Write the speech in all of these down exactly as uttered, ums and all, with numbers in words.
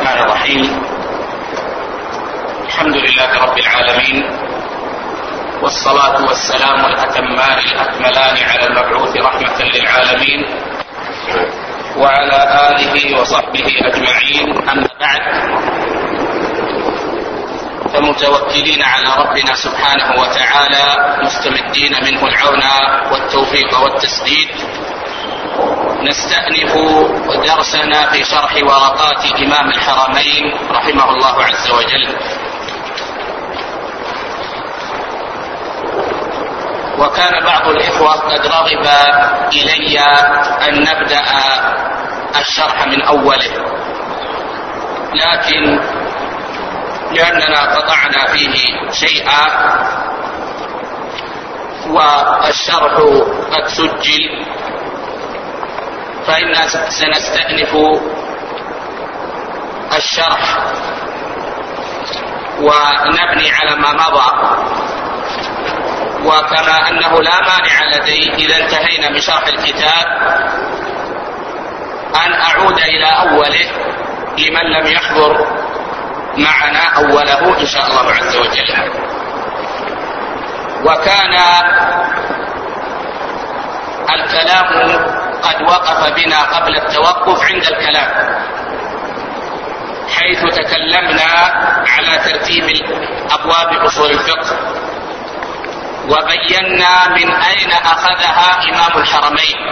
الرحمن الرحيم. الحمد لله رب العالمين، والصلاة والسلام الأتمان الأكملان على المبعوث رحمة للعالمين وعلى آله وصحبه أجمعين. أما بعد، فمتوكلين على ربنا سبحانه وتعالى مستمدين منه العون والتوفيق والتسديد، نستأنف درسنا في شرح ورقات إمام الحرمين رحمه الله عز وجل. وكان بعض الإخوة قد رغب إلي أن نبدأ الشرح من أوله، لكن لأننا قطعنا فيه شيئا والشرح قد سجل، فإننا سنستأنف الشرح ونبني على ما مضى. وكما أنه لا مانع لدي إذا انتهينا من شرح الكتاب أن أعود إلى أوله لمن لم يحضر معنا أوله إن شاء الله عز وجل. وكان الكلام قد وقف بنا قبل التوقف عند الكلام، حيث تكلمنا على ترتيب أبواب أصول الفقه، وبينا من أين أخذها إمام الحرمين،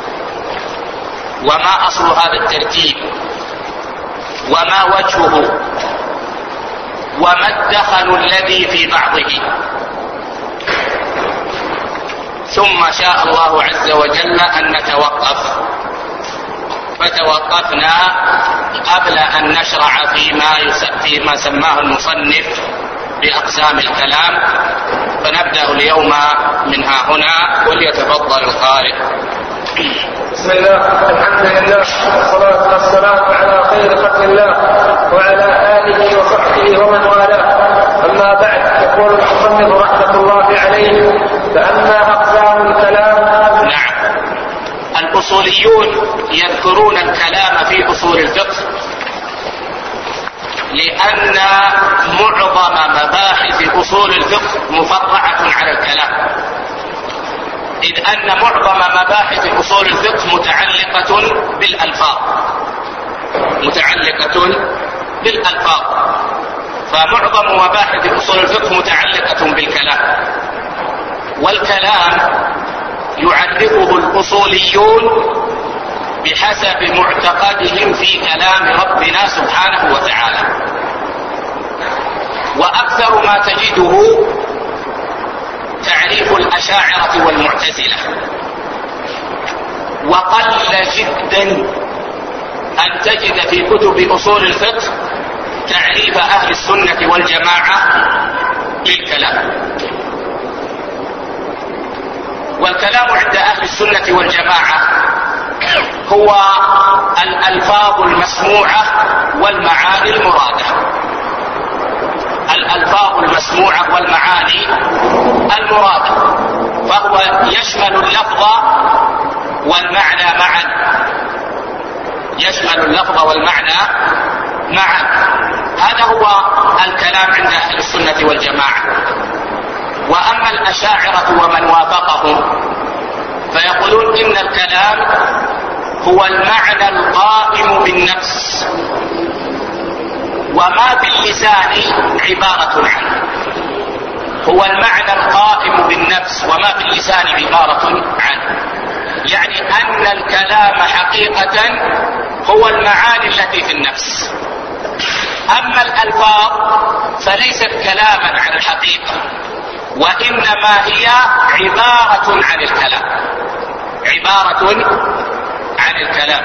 وما أصل هذا الترتيب، وما وجهه، وما الدخل الذي في بعضه. ثم شاء الله عز وجل أن نتوقف، فتوقفنا قبل أن نشرع فيما فيما سماه المصنف بأقسام الكلام، فنبدأ اليوم منها هنا، وليتفضل القارئ. بسم الله، الحمد لله، والصلاة والسلام على خير خلق الله وعلى آله وصحبه ومن والاه. أما بعد، يقول المصنف رحمة الله عليه: فأما أقسام الكلام. نعم، الأصوليون يذكرون الكلام في أصول الفقه لأن معظم مباحث أصول الفقه مفرعة على الكلام، إذ أن معظم مباحث أصول الفقه متعلقة بالألفاظ متعلقة بالألفاظ فمعظم مباحث أصول الفقه متعلقة بالكلام، والكلام يعرفه الأصوليون بحسب معتقدهم في كلام ربنا سبحانه وتعالى. وأكثر ما تجده تعريف الأشاعرة والمعتزلة، وقل جدا أن تجد في كتب أصول الفقه تعريف أهل السنة والجماعة للكلام. والكلام عند أهل السنة والجماعة هو الألفاظ المسموعة والمعاني المرادة الألفاظ المسموعة والمعاني المرادة فهو يشمل اللفظ والمعنى معا يشمل اللفظ والمعنى معا هذا هو الكلام عند أهل السنة والجماعة. وأما الأشاعرة ومن وافقهم فيقولون إن الكلام هو المعنى القائم بالنفس، وما باللسان عبارة عنه. هو المعنى القائم بالنفس وما باللسان عبارة عنه، يعني أن الكلام حقيقة هو المعاني التي في النفس. أما الألفاظ فليست كلاما عن الحقيقة، وإنما هي عبارة عن الكلام عبارة عن الكلام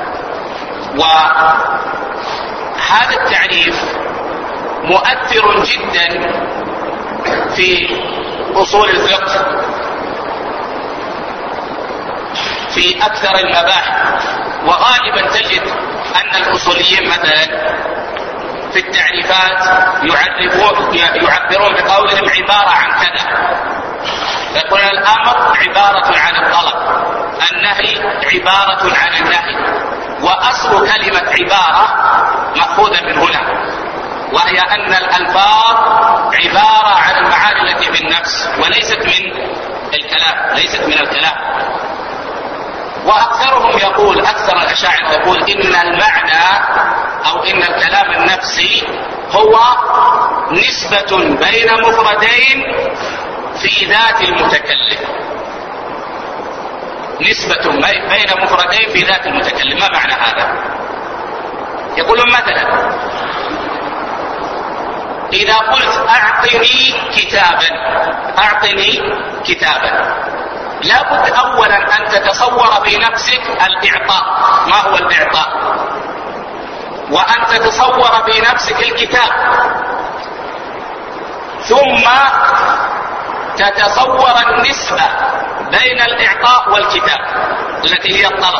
وهذا التعريف مؤثر جدا في أصول الفقه في أكثر المباحث. وغالبا تجد أن الأصوليين مثلا في التعريفات يعرفون يعبرون بقولهم عبارة عن كذا، يقول الأمر عبارة عن الطلب، النهي عبارة عن النهي، وأصل كلمة عبارة مأخوذة من هنا، وهي أن الألفاظ عبارة عن المعاني التي في النفس وليست من الكلام، ليست من الكلام. وأكثرهم يقول، أكثر الأشاعرة يقول إن المعنى أو إن الكلام النفسي هو نسبة بين مفردين في ذات المتكلم، نسبة بين مفردين في ذات المتكلم. ما معنى هذا؟ يقولون مثلا إذا قلت أعطني كتابا، أعطني كتابا، لابد أولا أن تتصور في نفسك الإعطاء، ما هو الإعطاء، وأن تتصور في نفسك الكتاب، ثم تتصور النسبة بين الإعطاء والكتاب التي هي الطلب.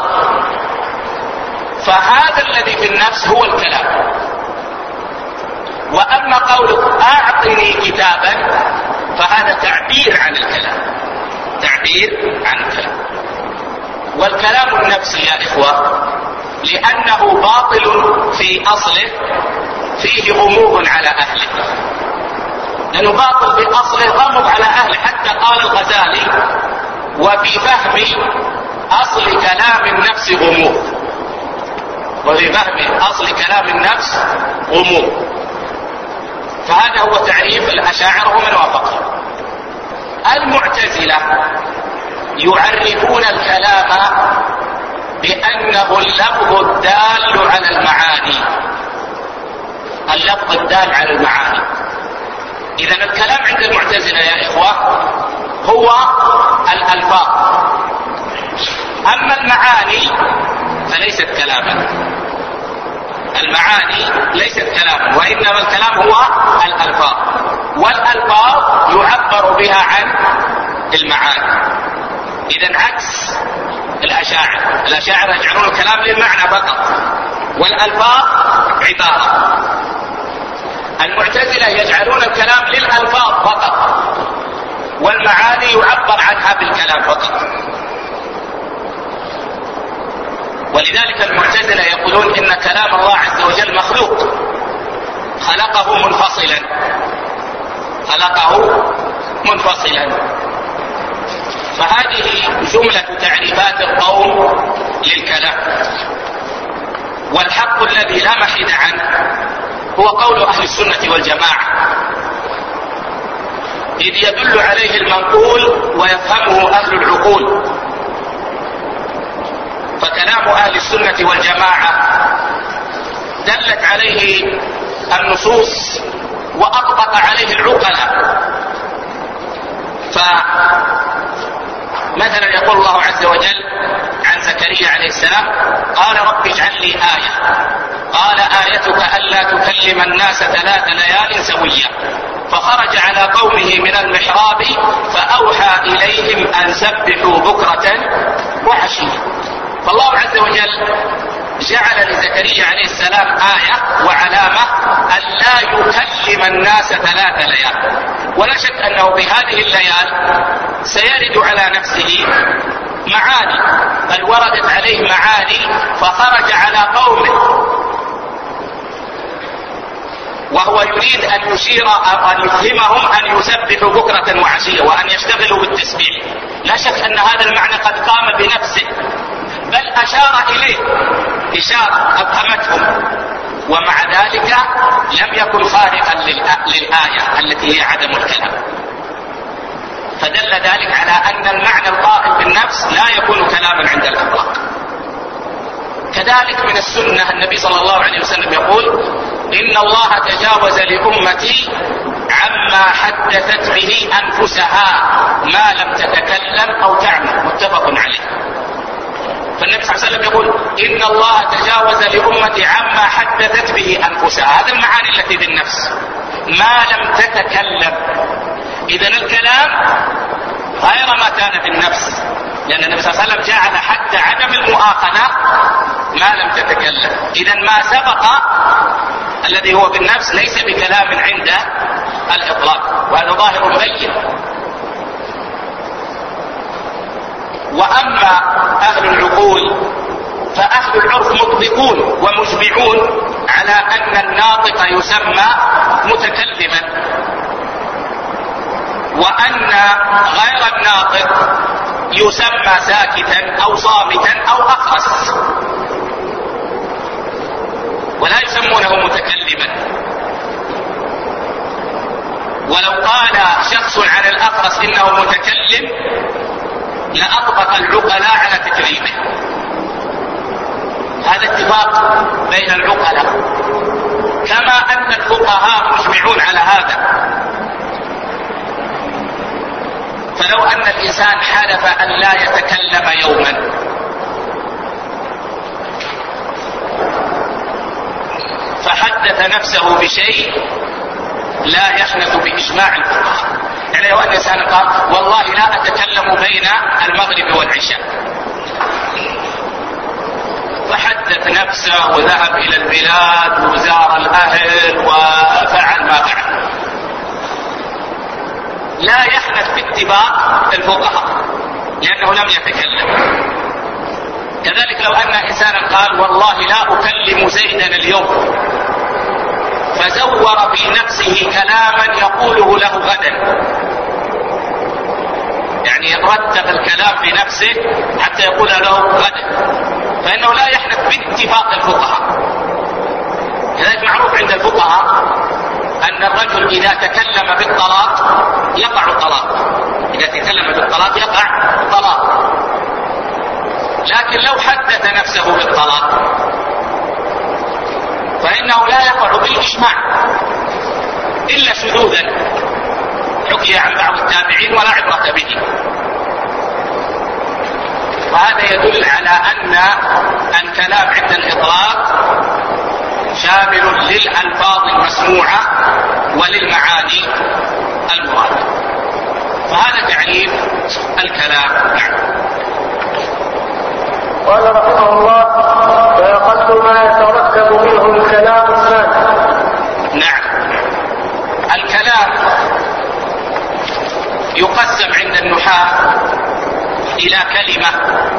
فهذا الذي في النفس هو الكلام. وأما قولك أعطني كتابا فهذا تعبير عن الكلام، تعبير عن الكلام. والكلام النفسي يا إخوة لأنه باطل في أصله فيه غموض على أهله، لأنه باطل في أصله غمض على أهله. حتى قال الغزالي وفي فهم أصل كلام النفس غموض، وفي فهم أصل كلام النفس غموض. فهذا هو تعريف الأشاعرة ومن وافقهم. المعتزلة يعرفون الكلام بأنه اللفظ الدال على المعاني، اللفظ الدال على المعاني. إذن الكلام عند المعتزلة يا إخوة هو الألفاظ، أما المعاني فليست كلاما، المعاني ليست كلاما، وإنما الكلام هو الألفاظ، والألفاظ يعبر بها عن المعاني. إذن عكس الأشاعرة، الأشاعرة يجعلون الكلام للمعنى فقط والألفاظ عبارة. المعتزلة يجعلون الكلام للألفاظ فقط والمعاني يعبر عنها بالكلام فقط. ولذلك المعتزلة يقولون إن كلام الله عز وجل مخلوق، خلقه منفصلا، خلقه منفصلا. فهذه جملة تعريفات القوم للكلام. والحق الذي لا محيد عنه هو قول أهل السنة والجماعة، إذ يدل عليه المنقول ويفهمه أهل العقول. فكلام أهل السنة والجماعة دلت عليه النصوص وأطبق عليه العقلاء. فمثلا يقول الله عز وجل عن زكريا عليه السلام قال رب اجعل لي آية، قال آيتك ألا تكلم الناس ثلاث ليال سويا، فخرج على قومه من المحراب فأوحى إليهم أن سبحوا بكرة وعشيا. فالله عز وجل جعل لزكريا عليه السلام آية وعلامة أن لا يكلم الناس ثلاث ليال. ولا شك أنه بهذه الليال سيرد على نفسه معاني، بل وردت عليه معاني فخرج على قومه وهو يريد أن يشير أن يفهمهم أن يسبحوا بكرة وعشية وأن يشتغلوا بالتسبيح. لا شك أن هذا المعنى قد قام بنفسه، بل أشار إليه إشارة أفهمتهم، ومع ذلك لم يكن خارقا للآية التي هي عدم الكلام. فدل ذلك على أن المعنى القائم بالنفس لا يكون كلاما عند الإطلاق. كذلك من السنة النبي صلى الله عليه وسلم يقول إن الله تجاوز لأمتي عما حدثت به أنفسها ما لم تتكلم أو تعمل، متفق عليه. فالنبي صلى الله عليه وسلم يقول إن الله تجاوز لأمتي عما حدثت به أنفسها، هذا المعاني التي بالنفس ما لم تتكلم. إذن الكلام غير ما كان في النفس، لأن النبي صلى الله عليه وسلم جعل حتى عدم المؤاخذة ما لم تتكلم. إذن ما سبق الذي هو في النفس ليس بكلام عند الإطلاق، وهذا ظاهر بين. وأما أهل العقول فأهل العرف مطبقون ومجمعون على على أن الناطق يسمى متكلما، وأن غير الناطق يسمى ساكتا أو صامتا أو أخرس، ولا يسمونه متكلما. ولو قال شخص عن الأخرس إنه متكلم لأطبق العقلاء على تكريمه. هذا اتفاق بين العقلاء، كما أن الفقهاء مجمعون على هذا. فلو أن الإنسان حلف أن لا يتكلم يوما فحدث نفسه بشيء لا يحنث بإجماع الفقهاء، يعني لو أن الإنسان قال والله لا أتكلم بين المغرب والعشاء، فحدث نفسه وذهب إلى البلاد وزار الأهل وفعل ما فعل، لا يحنث باتفاق الفقهاء لأنه لم يتكلم. كذلك لو أن إنسانا قال والله لا أكلم زيدا اليوم، فزور في نفسه كلاما يقوله له غدا، يعني رتب الكلام في نفسه حتى يقول له غدا، فإنه لا يحنث باتفاق الفقهاء. لذلك معروف عند الفقهاء أن الرجل إذا تكلم بالطلاق يقع طلاق، إذا تكلم بالطلاق يقع طلاق، لكن لو حدث نفسه بالطلاق فإنه لا يقع بالإجماع إلا شذوذا حكي عن بعض التابعين ولا عبرة به. وهذا يدل على أن الكلام عند الإطلاق شامل للألفاظ المسموعة وللمعاني المرادة. فهذا تعريف الكلام. نعم. قال رحمه الله: فأقل ما يتركب منه الكلام اثنان. نعم. الكلام يقسم عند النحاة إلى كلمة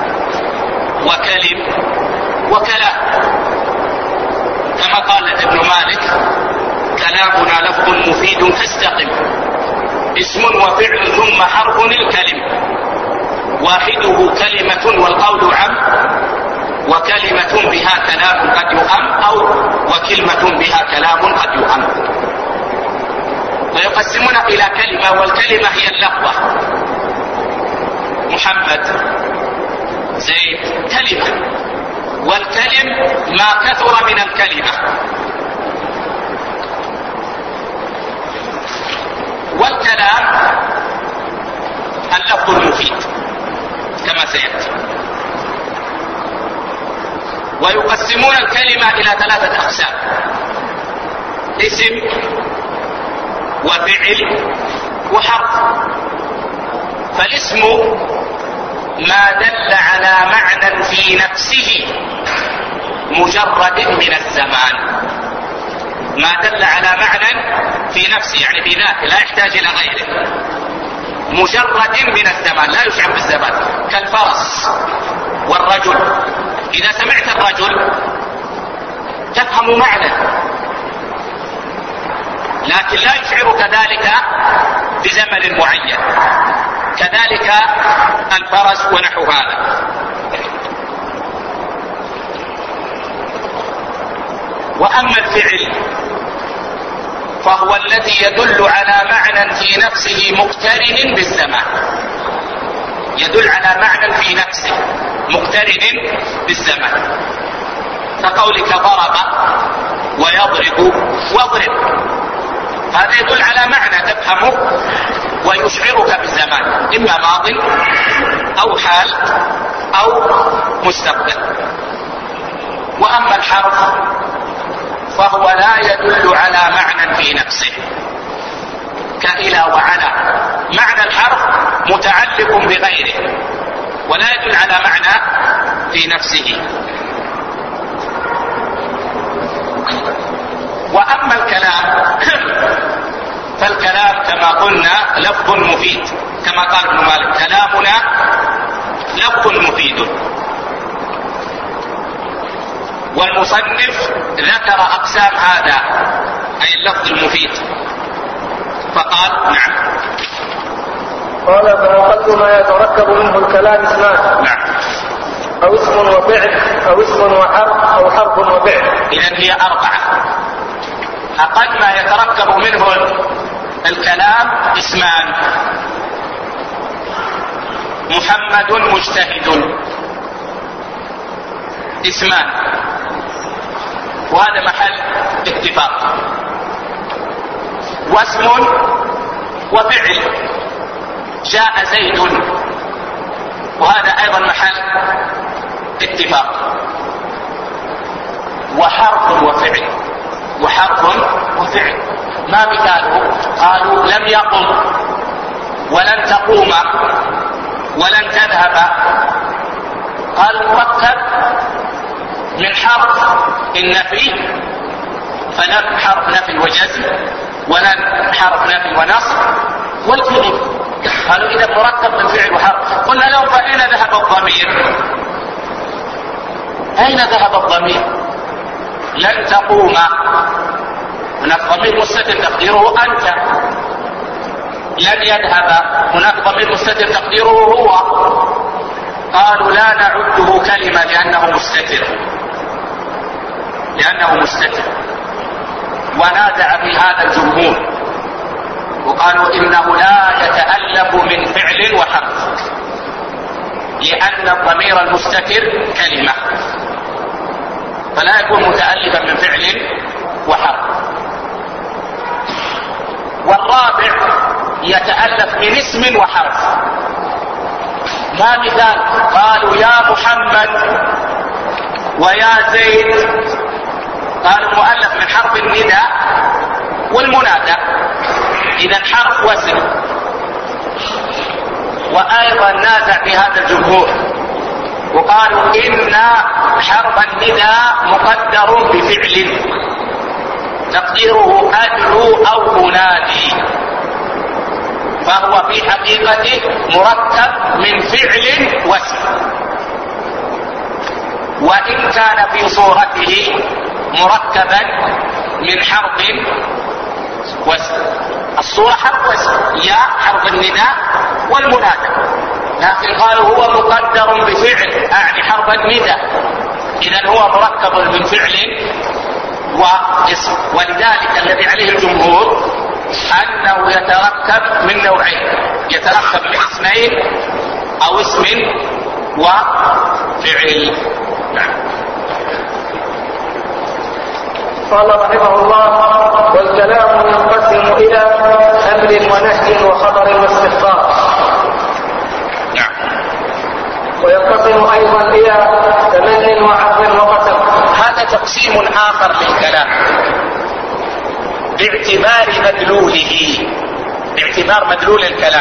وكلم وكلام، كما قال ابن مالك: كلامنا لفظ مفيد فاستقم، اسم وفعل ثم حرف الكلم، واحده كلمة والقول عم، وكلمة بها كلام قد يؤم، أو وكلمة بها كلام قد يؤم. ويقسمون إلى كلمة، والكلمة هي اللفظة. محمد، زيد، كلمة، والكلم ما كثر من الكلمة. والكلام اللفظ المفيد كما سيأتي. ويقسمون الكلمة إلى ثلاثة أقسام: اسم وفعل وحرف. فالاسم ما دل على معنى في نفسه مجرد من الزمان، ما دل على معنى في نفسه يعني في ذاته لا يحتاج إلى غيره، مجرد من الزمان لا يشعر بالزمان، كالفرس والرجل. إذا سمعت الرجل تفهم معنى، لكن لا يشعرك ذلك بزمن معين. كذلك الفرس ونحو هذا. وأما الفعل فهو الذي يدل على معنى في نفسه مقترن بالزمان، يدل على معنى في نفسه مقترن بالزمان، كقولك ضرب ويضرب واضرب، هذا يدل على معنى تفهمه ويشعرك بالزمان، إما ماض أو حال أو مستقبل. وأما الحرف فهو لا يدل على معنى في نفسه، كإلى وعلى. معنى الحرف متعلق بغيره ولا يدل على معنى في نفسه. وأما الكلام فالكلام كما قلنا لفظ مفيد، كما قال ابن مالك: كلامنا لفظ مفيد. والمصنف ذكر أقسام هذا أي اللفظ المفيد فقال نعم. قال فأقل ما يتركب منه الكلام اسمان، نعم، أو اسم وفعل أو اسم وحرف أو حرف وفعل. إذن هي أربعة. أقل ما يتركب منه الكلام اسمان: محمد مجتهد، اسمان، وهذا محل اتفاق. واسم وفعل: جاء زيد، وهذا أيضا محل اتفاق. وحرف وفعل، وحرف وفعل ما مثاله؟ قالوا لم يقم ولن تقوم ولن تذهب. قال مركب من حرف النفي، فلم حرف نفي وجزم، ولن حرف نفي ونصب، والفعل. قالوا إذا مركب من فعل وحرف. قلنا لهم فأين ذهب الضمير؟ أين ذهب الضمير؟ لن تقوم، هناك ضمير مستتر تقديره أنت. لن يذهب، هناك ضمير مستتر تقديره هو. قالوا لا نعده كلمة لأنه مستتر، لأنه مستتر. ونازع في هذا الجمهور وقالوا إنه لا يتألف من فعل وحرف، لأن الضمير المستتر كلمة، فلا يكون متألفا من فعل وحرف. والرابع يتألف من اسم وحرف. ما مثال؟ قالوا يا محمد ويا زيد، قالوا مؤلف من حرف النداء والمنادى، إذا حرف واسم. وأيضا نازع في هذا الجمهور وقالوا إن حرف النداء مقدر بفعل تقديره أدعو أو أنادي، فهو في حقيقته مركب من فعل واسم، وإن كان في صورته مركبا من حرف واسم. الصورة حرف واسم، يا حرف النداء والمنادى، لكن قالوا هو مقدر بفعل أعني حرف النداء، إذن هو مركب من فعل واسم. ولذلك الذي عليه الجمهور أنه يتركب من نوعين: يتركب من اسمين أو اسم وفعل. نعم. قال رحمه الله: والكلام ينقسم إلى أمر ونهي وخبر واستخبار. نعم. وينقسم أيضا إلى تمن وعقل وقسم. هذا تقسيم آخر للكلام باعتبار مدلوله، باعتبار مدلول الكلام.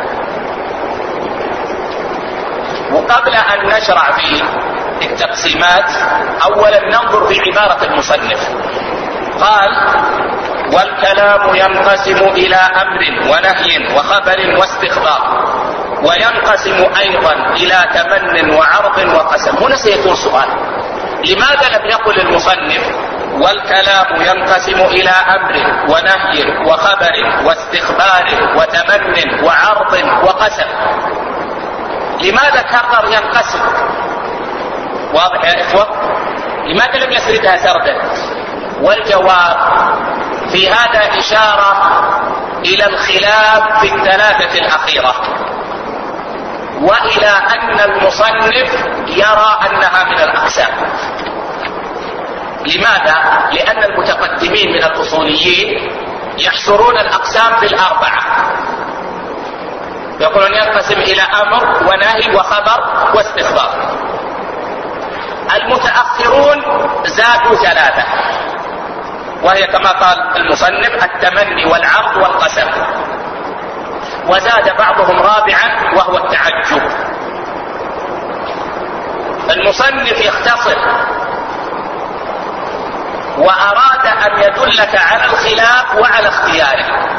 وقبل أن نشرع في التقسيمات أولا ننظر في عبارة المصنف. قال: والكلام ينقسم إلى أمر ونهي وخبر واستخبار، وينقسم أيضا إلى تمن وعرض وقسم. هنا سيكون سؤال: لماذا لم يقل المصنف والكلام ينقسم إلى أمر ونهي وخبر واستخبار وتمن وعرض وقسم؟ لماذا كرر ينقسم؟ واضح يا إخوة؟ لماذا لم يسردها سردا؟ والجواب في هذا إشارة إلى الخلاف في الثلاثة الأخيرة، وإلى أن المصنف يرى أنها من الأقسام. لماذا؟ لأن المتقدمين من الأصوليين يحصرون الأقسام في الأربعة، يقولون ينقسم إلى أمر ونهي وخبر واستخبار. المتأخرون زادوا ثلاثة، وهي كما قال المصنف التمني والعرض والقسم. وزاد بعضهم رابعا وهو التعجب. المصنف يختصر وأراد أن يدلك على الخلاف وعلى اختياره،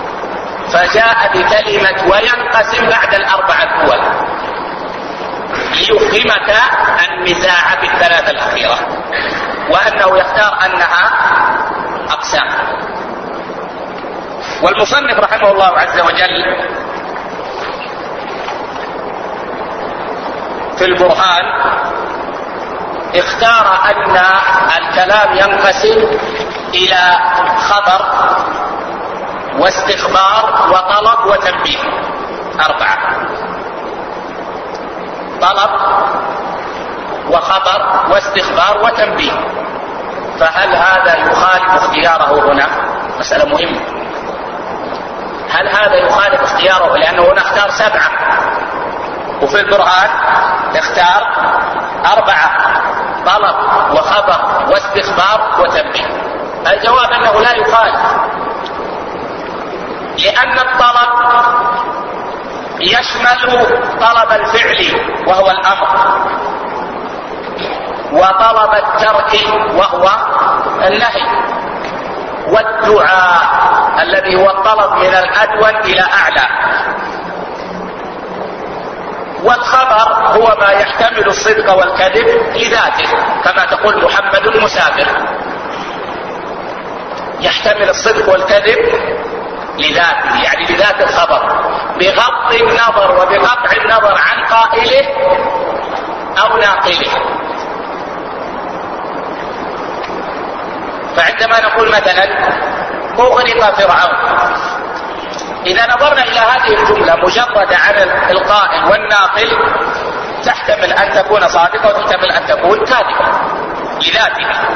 فجاء بكلمة وينقسم بعد الأربعة الأول. ليفهمك النزاع في الثلاثة الأخيرة، وأنه يختار أنها أقسام. والمصنف رحمه الله عز وجل في البرهان اختار أن الكلام ينقسم إلى خبر واستخبار وطلب وتنبيه، أربعة: طلب وخبر واستخبار وتنبيه. فهل هذا يخالف اختياره هنا؟ مسألة مهمة. هل هذا يخالف اختياره؟ لأنه هنا اختار سبعة وفي البرهان اختار أربعة: طلب وخبر واستخبار وتنبيه. الجواب أنه لا يخالف، لأن الطلب يشمل طلب الفعل وهو الأمر، وطلب الترك وهو النهي، والدعاء الذي هو الطلب من الأدون إلى أعلى. والخبر هو ما يحتمل الصدق والكذب لذاته، كما تقول محمد مسافر، يحتمل الصدق والكذب لذاته، يعني لذات الخبر، بغض النظر وبقطع النظر عن قائله أو ناقله. فعندما نقول مثلا أغرق فرعون، إذا نظرنا إلى هذه الجملة مجرد عن القائل والناقل تحتمل أن تكون صادقة وتحتمل أن تكون كاذبة لذاتها.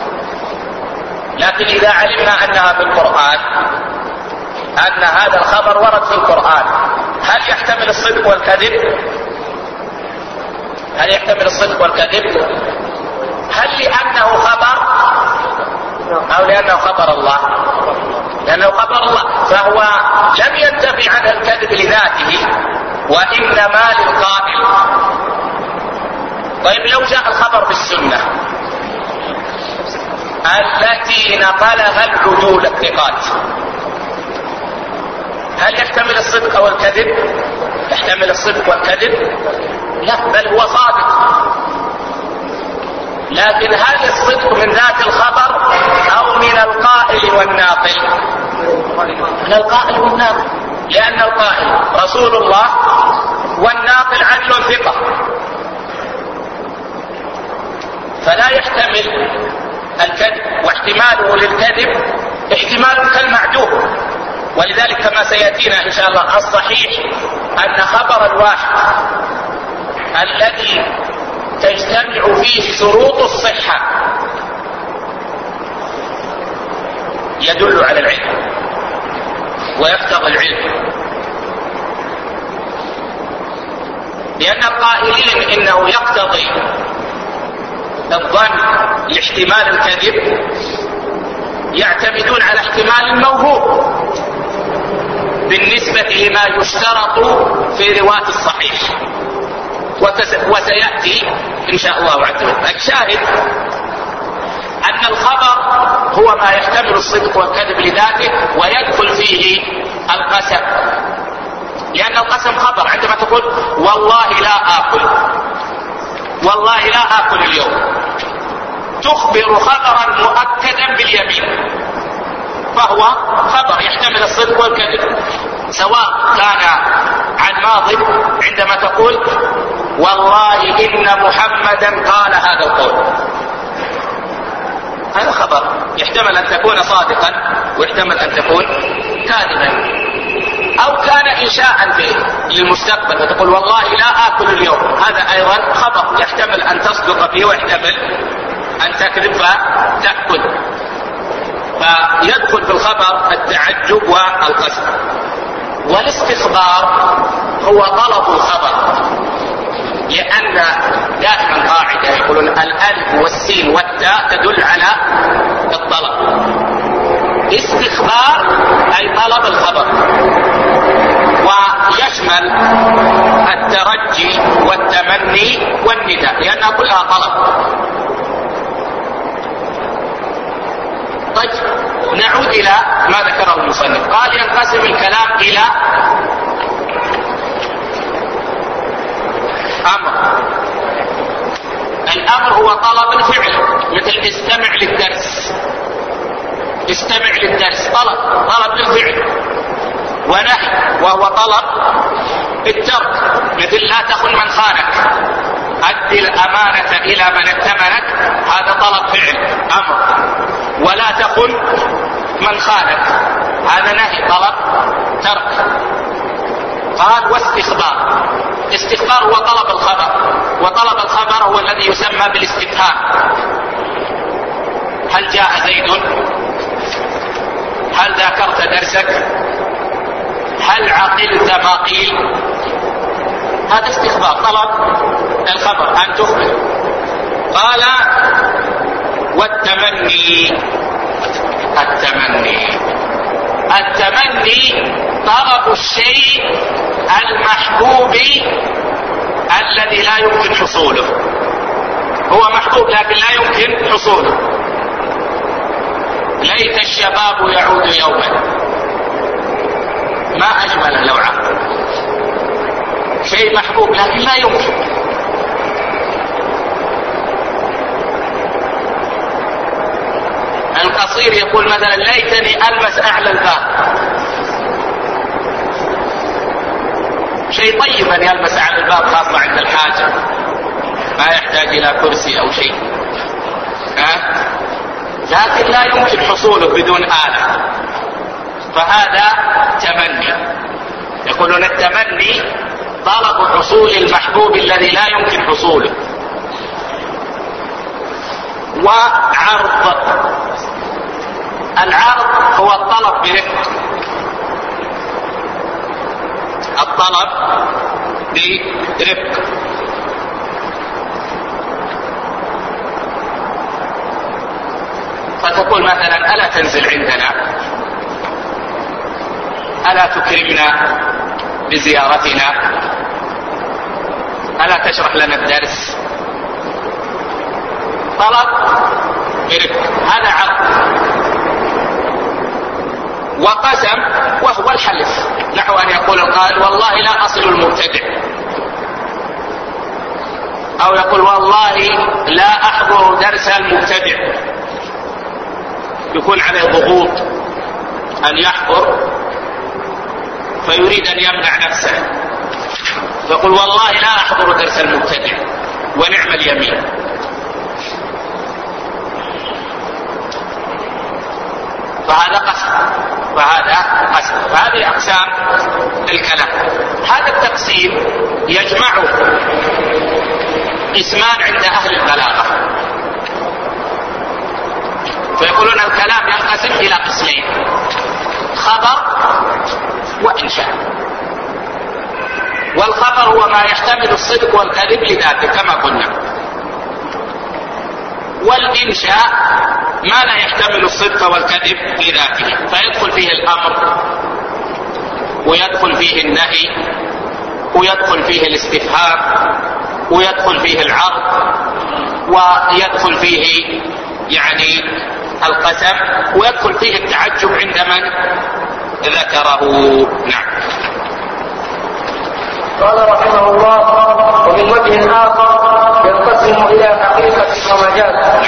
لكن إذا علمنا أنها في القرآن، أن هذا الخبر ورد في القرآن، هل يحتمل الصدق والكذب؟ هل يحتمل الصدق والكذب؟ هل لأنه خبر أو لأنه خبر الله؟ لأنه خبر الله، فهو لم ينتفي عنه الكذب لذاته وإنما للقائل. طيب لو جاء الخبر بالسنة التي نقلها العدول الثقات، هل يحتمل الصدق والكذب؟ يحتمل الصدق والكذب؟ لا، بل هو صادق. لكن هل الصدق من ذات الخبر أو من القائل والناقل؟ من القائل والناقل، لأن القائل رسول الله والناقل عدل ثقة، فلا يحتمل الكذب، واحتماله للكذب احتمال كالمعدوم. ولذلك كما سيأتينا إن شاء الله الصحيح أن خبر الواحد الذي تجتمع فيه شروط الصحة يدل على العلم ويقتضي العلم، لأن القائلين إنه يقتضي الظن لاحتمال الكذب يعتمدون على احتمال الموهوب بالنسبة لما يشترط في رواية الصحيح، وسيأتي إن شاء الله عز وجل. الشاهد أن الخبر هو ما يحتمل الصدق والكذب لذاته ويدخل فيه القسم، لأن القسم خبر. عندما تقول والله لا آكل، والله لا آكل اليوم، تخبر خبرا مؤكدا باليمين، فهو خبر يحتمل الصدق والكذب، سواء كان عن ماض عندما تقول والله إن محمدا قال هذا القول، هذا خبر يحتمل أن تكون صادقا ويحتمل أن تكون كاذبا. أو كان إنشاء فيه للمستقبل فتقول والله لا آكل اليوم، هذا أيضا خبر يحتمل أن تصدق فيه ويحتمل أن تكذب فتأكل. فيدخل في الخبر التعجب والقسم. والاستخبار هو طلب الخبر، لأن دائما قاعدة يقولون الألف والسين والتاء تدل على الطلب. استخبار أي طلب الخبر، ويشمل الترجي والتمني والنداء لأنها كلها طلب. طيب نعود إلى ما ذكره المصنف، قال ينقسم الكلام إلى أمر الأمر هو طلب الفعل، مثل استمع للدرس، استمع للدرس طلب طلب للفعل. ونهي وهو طلب الترك، مثل لا تخن من خانك، أدي الأمانة إلى من ائتمنك، هذا طلب فعل أمر. ولا تخن من خانك هذا نهي طلب ترك. قال واستخبار، استخبار هو طلب الخبر، وطلب الخبر هو الذي يسمى بالاستفهام. هل جاء زيد؟ هل ذاكرت درسك؟ هل عقلت ما قيل؟ هذا استخبار طلب الخبر أن تخبر. قال والتمني، التمني التمني طلب الشيء المحبوب الذي لا يمكن حصوله، هو محبوب لكن لا يمكن حصوله. ليت الشباب يعود يوما، ما أجمله لو عاد، شيء محبوب لكن لا يمكن. القصير يقول مثلا ليتني ألمس أعلى الباب، شيء طيب أن يلمس أعلى الباب خاصة عند الحاجة، ما يحتاج إلى كرسي أو شيء، أه؟ لكن لا يمكن حصوله بدون آلة، فهذا تمني. يقولون التمني طلب حصول المحبوب الذي لا يمكن حصوله. وعرض، العرض هو الطلب برفق، الطلب برفق. فتقول مثلا ألا تنزل عندنا؟ ألا تكرمنا بزيارتنا؟ ألا تشرح لنا الدرس؟ طلب برفق، هذا عرض. وقسم وهو الحلف، نحو أن يقول القائل والله لا أصل المبتدع، أو يقول والله لا أحضر درس المبتدع، يكون عليه ضغوط أن يحضر فيريد أن يمنع نفسه، يقول والله لا أحضر درس المبتدع، ونعم اليمين. فهذا قسم، فهذا قسم. فهذه أقسام الكلام. هذا التقسيم يجمعه اسمان عند أهل البلاغة، فيقولون الكلام ينقسم إلى قسمين: خبر وإنشاء. والخبر هو ما يحتمل الصدق والكذب لذاته كما قلنا، والإنشاء ما لا يحتمل الصدق والكذب لذاته، فيدخل فيه الأمر ويدخل فيه النهي ويدخل فيه الاستفهام ويدخل فيه العرض ويدخل فيه يعني القسم ويدخل فيه التعجب عند من ذكره. نعم. قال رحمه الله: ومن وجه آخر ينقسم إلى حقيقة ومجاز.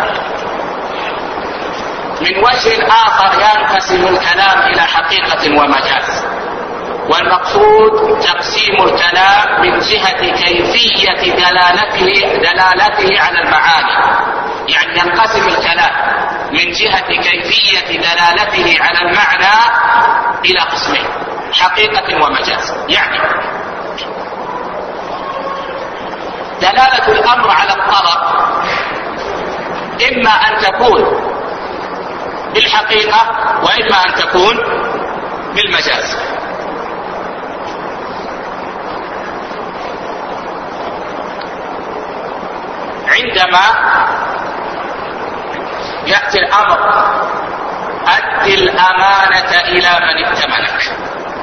من وجه آخر ينقسم الكلام إلى حقيقة ومجاز، والمقصود تقسيم الكلام من جهة كيفية دلالته دلالته على المعاني، يعني ينقسم الكلام من جهة كيفية دلالته على المعنى إلى قسمين: حقيقة ومجاز. يعني دلالة الأمر على الطلب إما أن تكون بالحقيقة وإما أن تكون بالمجاز. عندما يأتي الأمر أد الأمانة إلى من ائتمنك،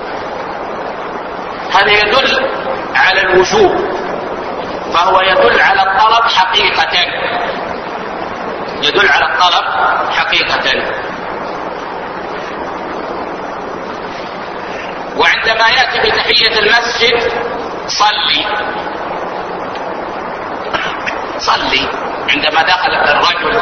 هذا يدل على الوجوب، فهو يدل على الطلب حقيقة، يدل على الطلب حقيقة. وعندما يأتي بتحية المسجد صلي، صلي. عندما دخل الرجل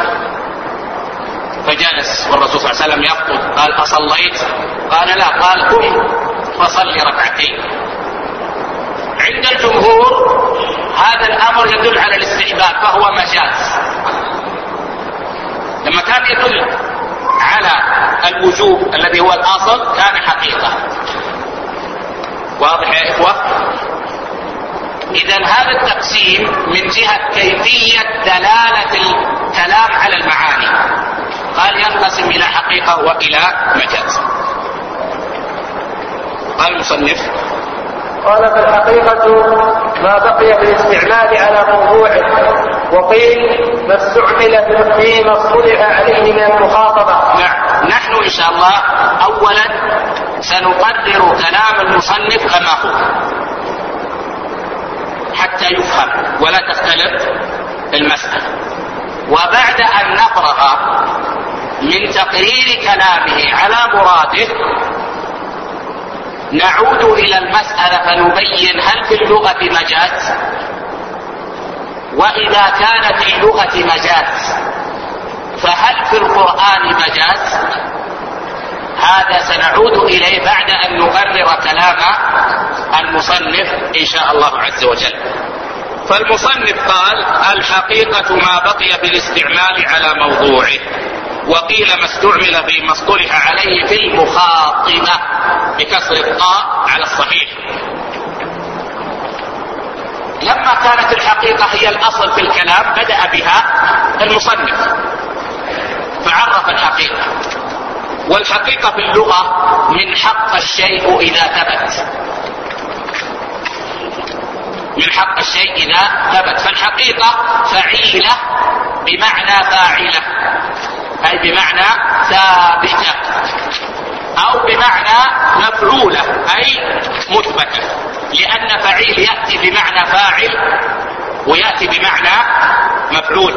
فجلس والرسول صلى الله عليه وسلم يخطب قال أصليت؟ قال لا. قال قم فصلي ركعتين. عند الجمهور هذا الأمر يدل على الاستحباب فهو مجاز. لما كان يدل على الوجوب الذي هو الأصل كان حقيقة. واضح يا إخوة؟ إذن هذا التقسيم من جهة كيفية دلالة الكلام على المعاني. قال ينقسم إلى حقيقة وإلى مجاز. قال المصنف قال فالحقيقة ما بقي في الاستعمال على موضوعه، وقيل ما استعمل فيما اصطلح عليه من المخاطبة. نعم. نحن إن شاء الله أولا سنقرر كلام المصنف كما هو حتى يفهم ولا تختلف المسألة، وبعد أن نفرغ من تقرير كلامه على مراده نعود إلى المسألة فنبين هل في اللغة مجاز، وإذا كان في اللغة مجاز فهل في القرآن مجاز. هذا سنعود إليه بعد أن نقرر كلام المصنف إن شاء الله عز وجل. فالمصنف قال الحقيقة ما بقي بالاستعمال على موضوعه، وقيل ما استعمل فيما اصطلح عليه في المخاطبة بكسر الطاء على الصحيح. لما كانت الحقيقة هي الأصل في الكلام بدأ بها المصنف فعرف الحقيقة. والحقيقة في اللغة من حق الشيء إذا ثبت، من حق الشيء إذا ثبت. فالحقيقة فعيلة بمعنى فاعلة، أي بمعنى ثابتة، أو بمعنى مفعولة أي مثبتة، لأن فعيل يأتي بمعنى فاعل ويأتي بمعنى مفعول.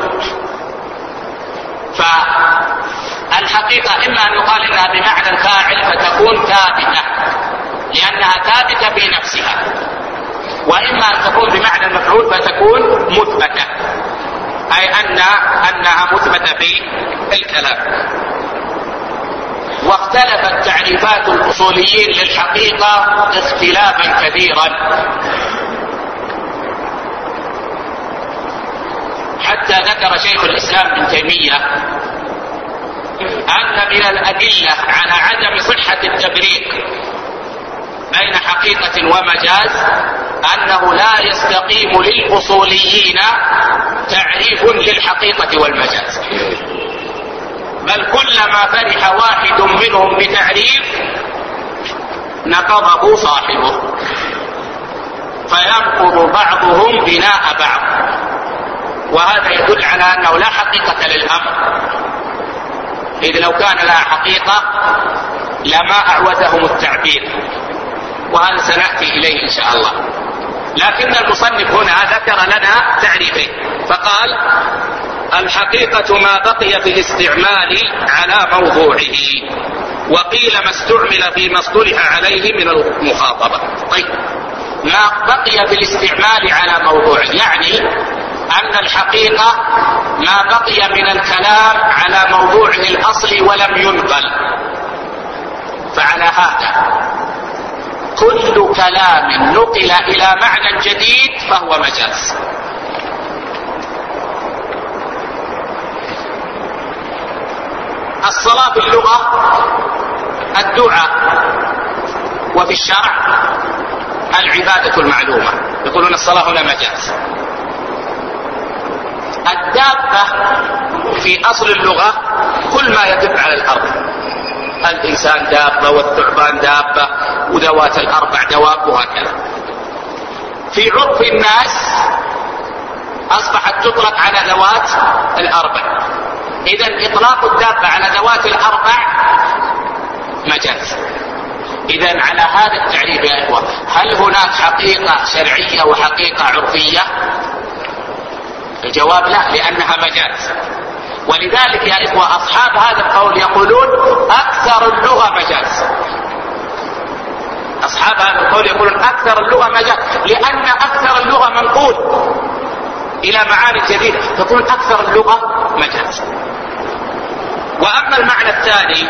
فالحقيقة إما أن يقال إنها بمعنى الفاعل فتكون ثابتة لأنها ثابتة بنفسها، وإما أن تكون بمعنى المفعول فتكون مثبتة، أي أن أنها مثبتة بالكلام. واختلفت تعريفات الأصوليين للحقيقة اختلافا كبيرا، حتى ذكر شيخ الإسلام ابن تيمية أن من الأدلة على عدم صحة التفريق بين حقيقة ومجاز أنه لا يستقيم للأصوليين تعريف للحقيقة والمجاز، بل كلما فرح واحد منهم بتعريف نقضه صاحبه، فينقض بعضهم بناء بعض، وهذا يدل على أنه لا حقيقة للأمر، إذ لو كان لها حقيقة لما أعوزهم التعبير، وهذا سنأتي إليه إن شاء الله. لكن المصنف هنا ذكر لنا تعريفين، فقال الحقيقة ما بقي في الاستعمال على موضوعه، وقيل ما استعمل فيما اصطلح عليه من المخاطبة. طيب، ما بقي في الاستعمال على موضوعه يعني أن الحقيقة ما بقي من الكلام على موضوعه الأصلي ولم ينقل. فعلى هذا كل كلام نقل إلى معنى جديد فهو مجاز. الصلاة في اللغة الدعاء، وفي الشرع العبادة المعلومة. يقولون الصلاة هنا مجاز. الدابة في أصل اللغة كل ما يدب على الأرض، الإنسان دابة والثعبان دابة وذوات الأربع دواب وهكذا. في عرف الناس أصبحت تطلق على ذوات الأربع، إذن إطلاق الدابة على ذوات الأربع مجاز. إذن على هذا التعريف يا إخوة هل هناك حقيقة شرعية وحقيقة عرفية؟ الجواب لا، لأنها مجاز. ولذلك يا إخوة أصحاب هذا القول يقولون أكثر اللغة مجاز. أصحاب هذا القول يقولون أكثر اللغة مجاز، لأن أكثر اللغة منقول، إلى معاني جديدة، تكون أكثر اللغة مجاز. وأما المعنى الثاني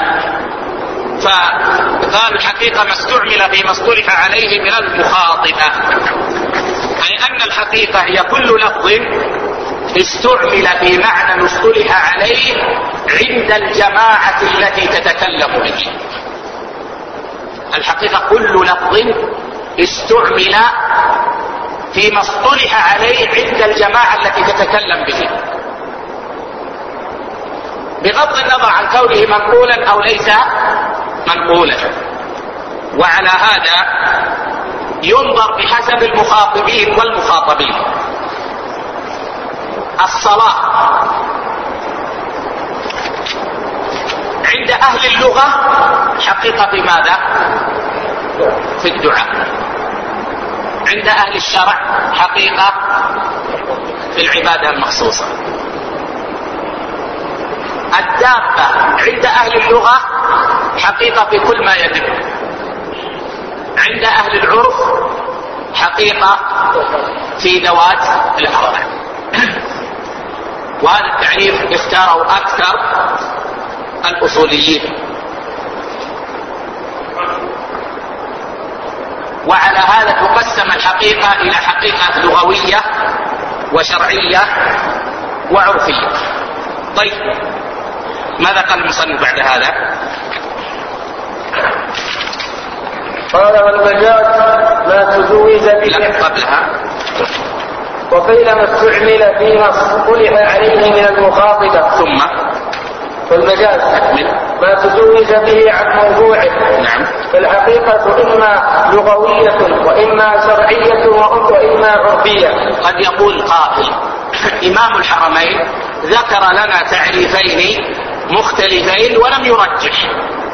فقال الحقيقة ما استعمل فيما اصطلح عليه من المخاطبة، أي أن الحقيقة هي كل لفظ استعمل في معنى اصطلح عليه عند الجماعة التي تتكلم به. الحقيقة كل لفظ استعمل فيما اصطلح عليه عند الجماعة التي تتكلم به، بغض النظر عن كونه منقولا أو ليس منقولا. وعلى هذا ينظر بحسب المخاطبين والمخاطبين. الصلاة عند أهل اللغة حقيقة في ماذا؟ في الدعاء. عند أهل الشرع حقيقة في العبادة المخصوصة. الدابة عند أهل اللغة حقيقة في كل ما يدب. عند أهل العرف حقيقة في ذوات الأربع. وهذا التعريف اختاره أكثر الأصوليين. وعلى هذا تقسم الحقيقة إلى حقيقة لغوية وشرعية وعرفية. طيب ماذا قال المصنف بعد هذا؟ قال والمجاز ما تجوز به. لا قبلها وقيل ما استعمل فيما اصطلح عليه من المخاطبة. ثم والمجاز ما تجوز به عن موضوعه. نعم. فالحقيقة إما لغوية وإما شرعية وإما عرفية. قد يقول قائل إمام الحرمين ذكر لنا تعريفين مختلفين ولم يرجح.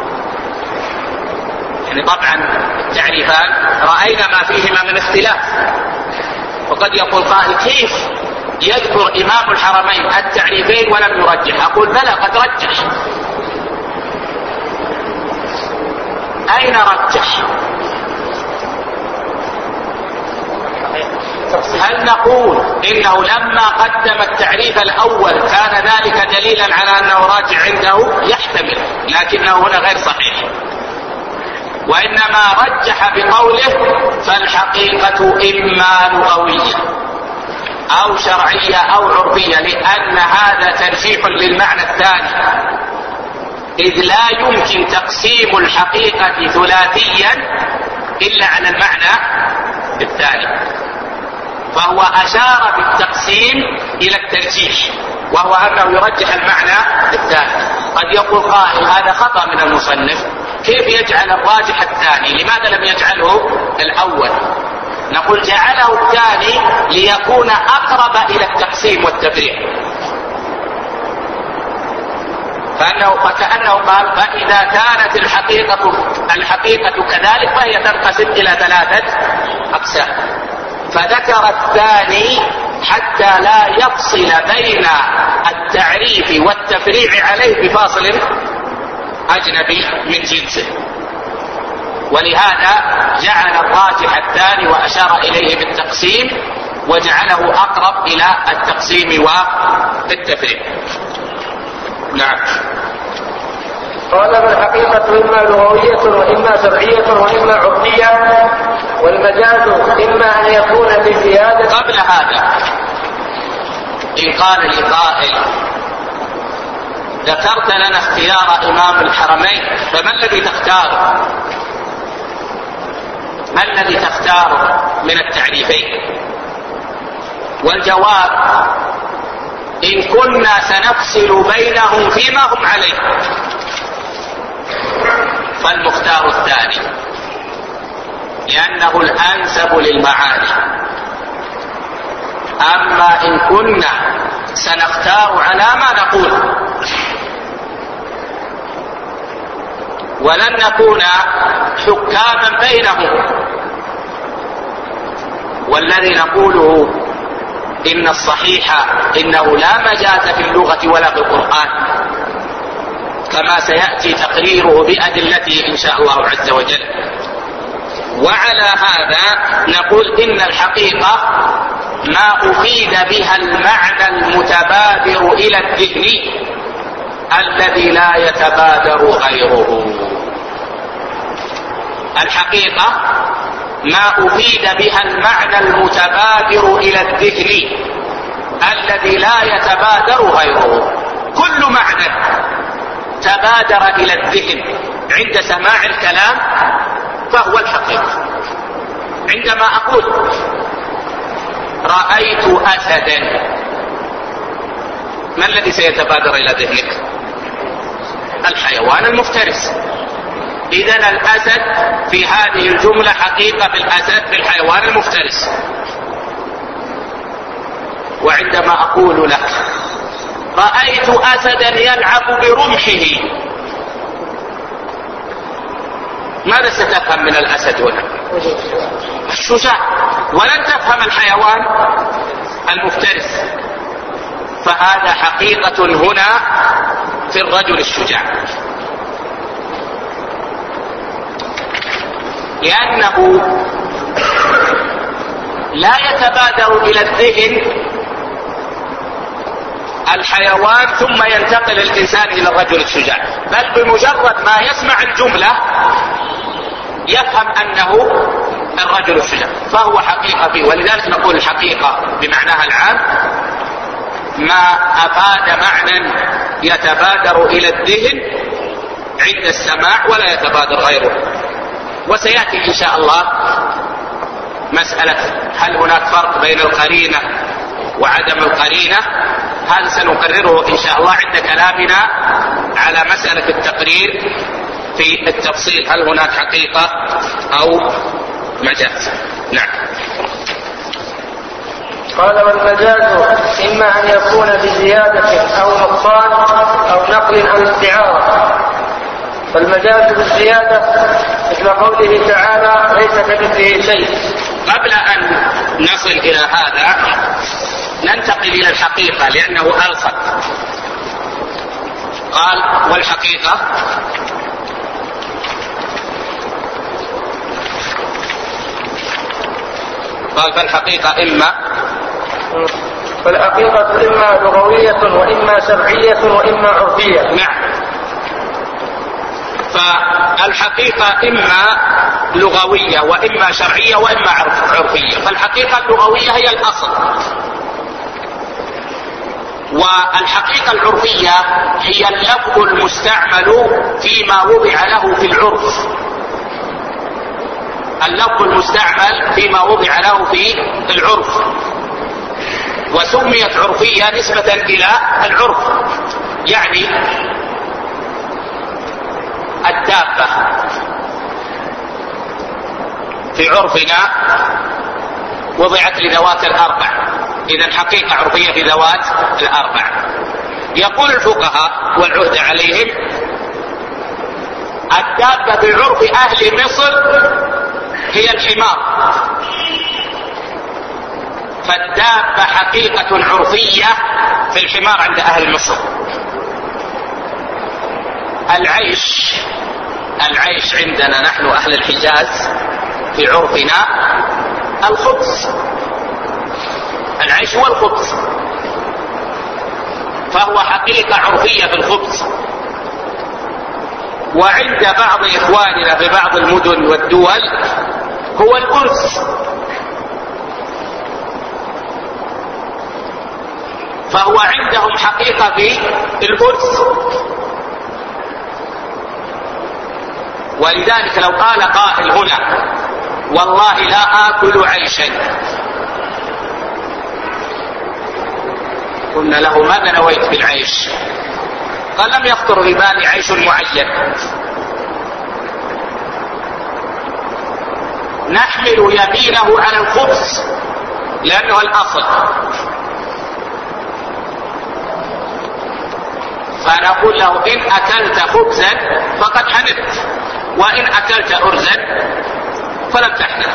يعني طبعا التعريفان رأينا ما فيهما من اختلاف. وقد يقول قائل كيف يذكر إمام الحرمين التعريفين ولم يرجح؟ أقول بلى قد رجح. أين رجح؟ هل نقول إنه لما قدم التعريف الأول كان ذلك دليلا على أنه راجع عنده؟ يحتمل، لكنه هنا غير صحيح. وإنما رجح بقوله فالحقيقة إما لغوية أو شرعية أو عرفية، لأن هذا ترجيح للمعنى الثاني، إذ لا يمكن تقسيم الحقيقة ثلاثيا إلا على المعنى الثاني. فهو أشار بالتقسيم إلى الترجيح، وهو أنه يرجح المعنى الثاني. قد يقول قائل هذا خطأ من المصنف، كيف يجعل الراجح الثاني؟ لماذا لم يجعله الأول؟ نقول جعله الثاني ليكون أقرب إلى التقسيم والتفريع. فأنه فكأنه قال فإذا كانت الحقيقة الحقيقة كذلك فهي تنقسم إلى ثلاثة أقسام. فذكر الثاني حتى لا يفصل بين التعريف والتفريع عليه بفاصل أجنبي من جنسه، ولهذا جعل الراجح الثاني وأشار إليه بالتقسيم، وجعله أقرب إلى التقسيم والتفريع. نعم. قال فالحقيقة إما لغوية وإما شرعية وإما عرفية، والمجاز إما أن يكون بزيادة. قبل هذا إن قال لقائل ذكرت لنا اختيار إمام الحرمين، فما الذي تختاره؟ ما الذي تختاره من التعريفين؟ والجواب إن كنا سنفصل بينهم فيما هم عليه فالمختار الثاني، لأنه الأنسب للمعاني. أما إن كنا سنختار على ما نقول ولن نكون حكاما بينهم، والذي نقوله إن الصحيح إنه لا مجاز في اللغة ولا في القرآن، كما سيأتي تقريره بأدلته إن شاء الله عز وجل. وعلى هذا نقول إن الحقيقة ما أفيد بها المعنى المتبادر إلى الذهن الذي لا يتبادر غيره. الحقيقة ما أفيد بها المعنى المتبادر إلى الذهن الذي لا يتبادر غيره. كل معنى تبادر إلى الذهن عند سماع الكلام فهو الحقيقة. عندما أقول رأيت أسدا، ما الذي سيتبادر إلى ذهنك؟ الحيوان المفترس. إذن الأسد في هذه الجملة حقيقة بالأسد بالحيوان المفترس. وعندما أقول لك رأيت أسدا يلعب برمحه، ماذا ستفهم من الأسد هنا؟ الشجاع، ولن تفهم الحيوان المفترس. فهذا حقيقة هنا في الرجل الشجاع، لأنه لا يتبادر إلى الذهن الحيوان ثم ينتقل الإنسان إلى الرجل الشجاع، بل بمجرد ما يسمع الجملة يفهم أنه الرجل الشجاع، فهو حقيقة فيه. ولذلك نقول الحقيقة بمعناها العام ما أفاد معنى يتبادر إلى الذهن عند السماع ولا يتبادر غيره. وسيأتي إن شاء الله مسألة هل هناك فرق بين القرينة وعدم القرينة، هذا سنقرره إن شاء الله عند كلامنا على مسألة التقرير في التفصيل، هل هناك حقيقة أو مجاز. نعم. قال والمجاز إما أن يكون بزيادة أو نقصان أو نقل عن استعارة. فالمجاز بالزيادة مثل قوله تعالى ليس كمثله شيء. قبل أن نصل إلى هذا ننتقل إلى الحقيقة لأنه ألصق. قال والحقيقة قال فالحقيقة إما فالحقيقة إما لغوية وإما شرعية وإما عرفية. نعم. فالحقيقة إما لغوية وإما شرعية وإما عرفية. فالحقيقة اللغوية هي الأصل، والحقيقة العرفية هي اللفظ المستعمل فيما وضع له في العرف. اللفظ المستعمل فيما وضع له في العرف، وسميت عرفية نسبة إلى العرف. يعني الدابة في عرفنا وضعت لذوات الأربع، إذن حقيقة عرفية في ذوات الأربع. يقول الفقهاء والعهد عليهم الدابة في عرف أهل مصر هي الحمار، فالدابة حقيقة عرفية في الحمار عند أهل مصر. العيش العيش عندنا نحن أهل الحجاز في عرفنا الخبز، العيش هو الخبز، فهو حقيقة عرفية في الخبز. وعند بعض إخواننا في بعض المدن والدول هو الأرز، فهو عندهم حقيقة في الأرز. ولذلك لو قال قائل هنا والله لا آكل عيشا، قلنا له ماذا نويت بالعيش؟ قال لم يخطر ببالي عيش معين. نحمل يمينه على الخبز لأنه الأصل، فنقول له إن أكلت خبزا فقد حنثت، وإن أكلت أرزا فلم تحنث.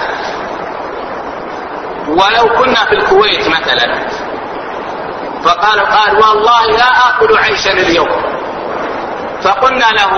ولو كنا في الكويت مثلا فقال قال والله لا آكل عيشا اليوم، فقلنا له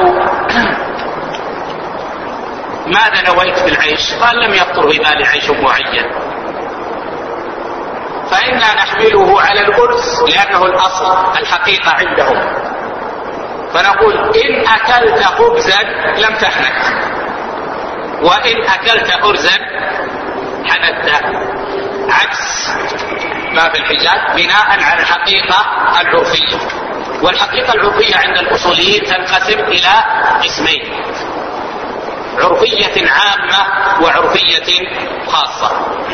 ماذا نويت بالعيش؟ قال لم يخطر ببالي عيش معين. فإنا نحمله على الأرز لأنه الأصل الحقيقة عندهم، فنقول إن أكلت خبزا لم تحنث، وإن أكلت أرزا حنثت، عكس ما في الحجاز بناء على الحقيقة العرفية. والحقيقة العرفية عند الأصوليين تنقسم إلى قسمين: عرفية عامة وعرفية خاصة.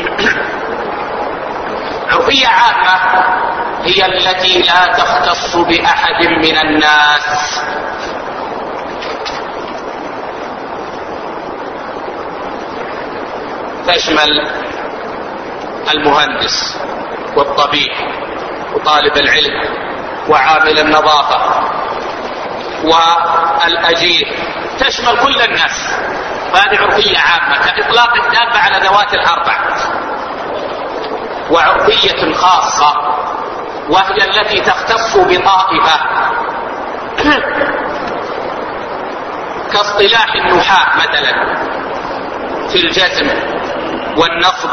عرفية عامة هي التي لا تختص بأحد من الناس، تشمل المهندس والطبيب وطالب العلم وعامل النظافة والأجير، تشمل كل الناس، فهذه عرفية عامة كإطلاق الدابة على ذوات الأربع. وعرفية خاصة وهي التي تختص بطائفة كاصطلاح النحاة مثلا في الجزم والنصب،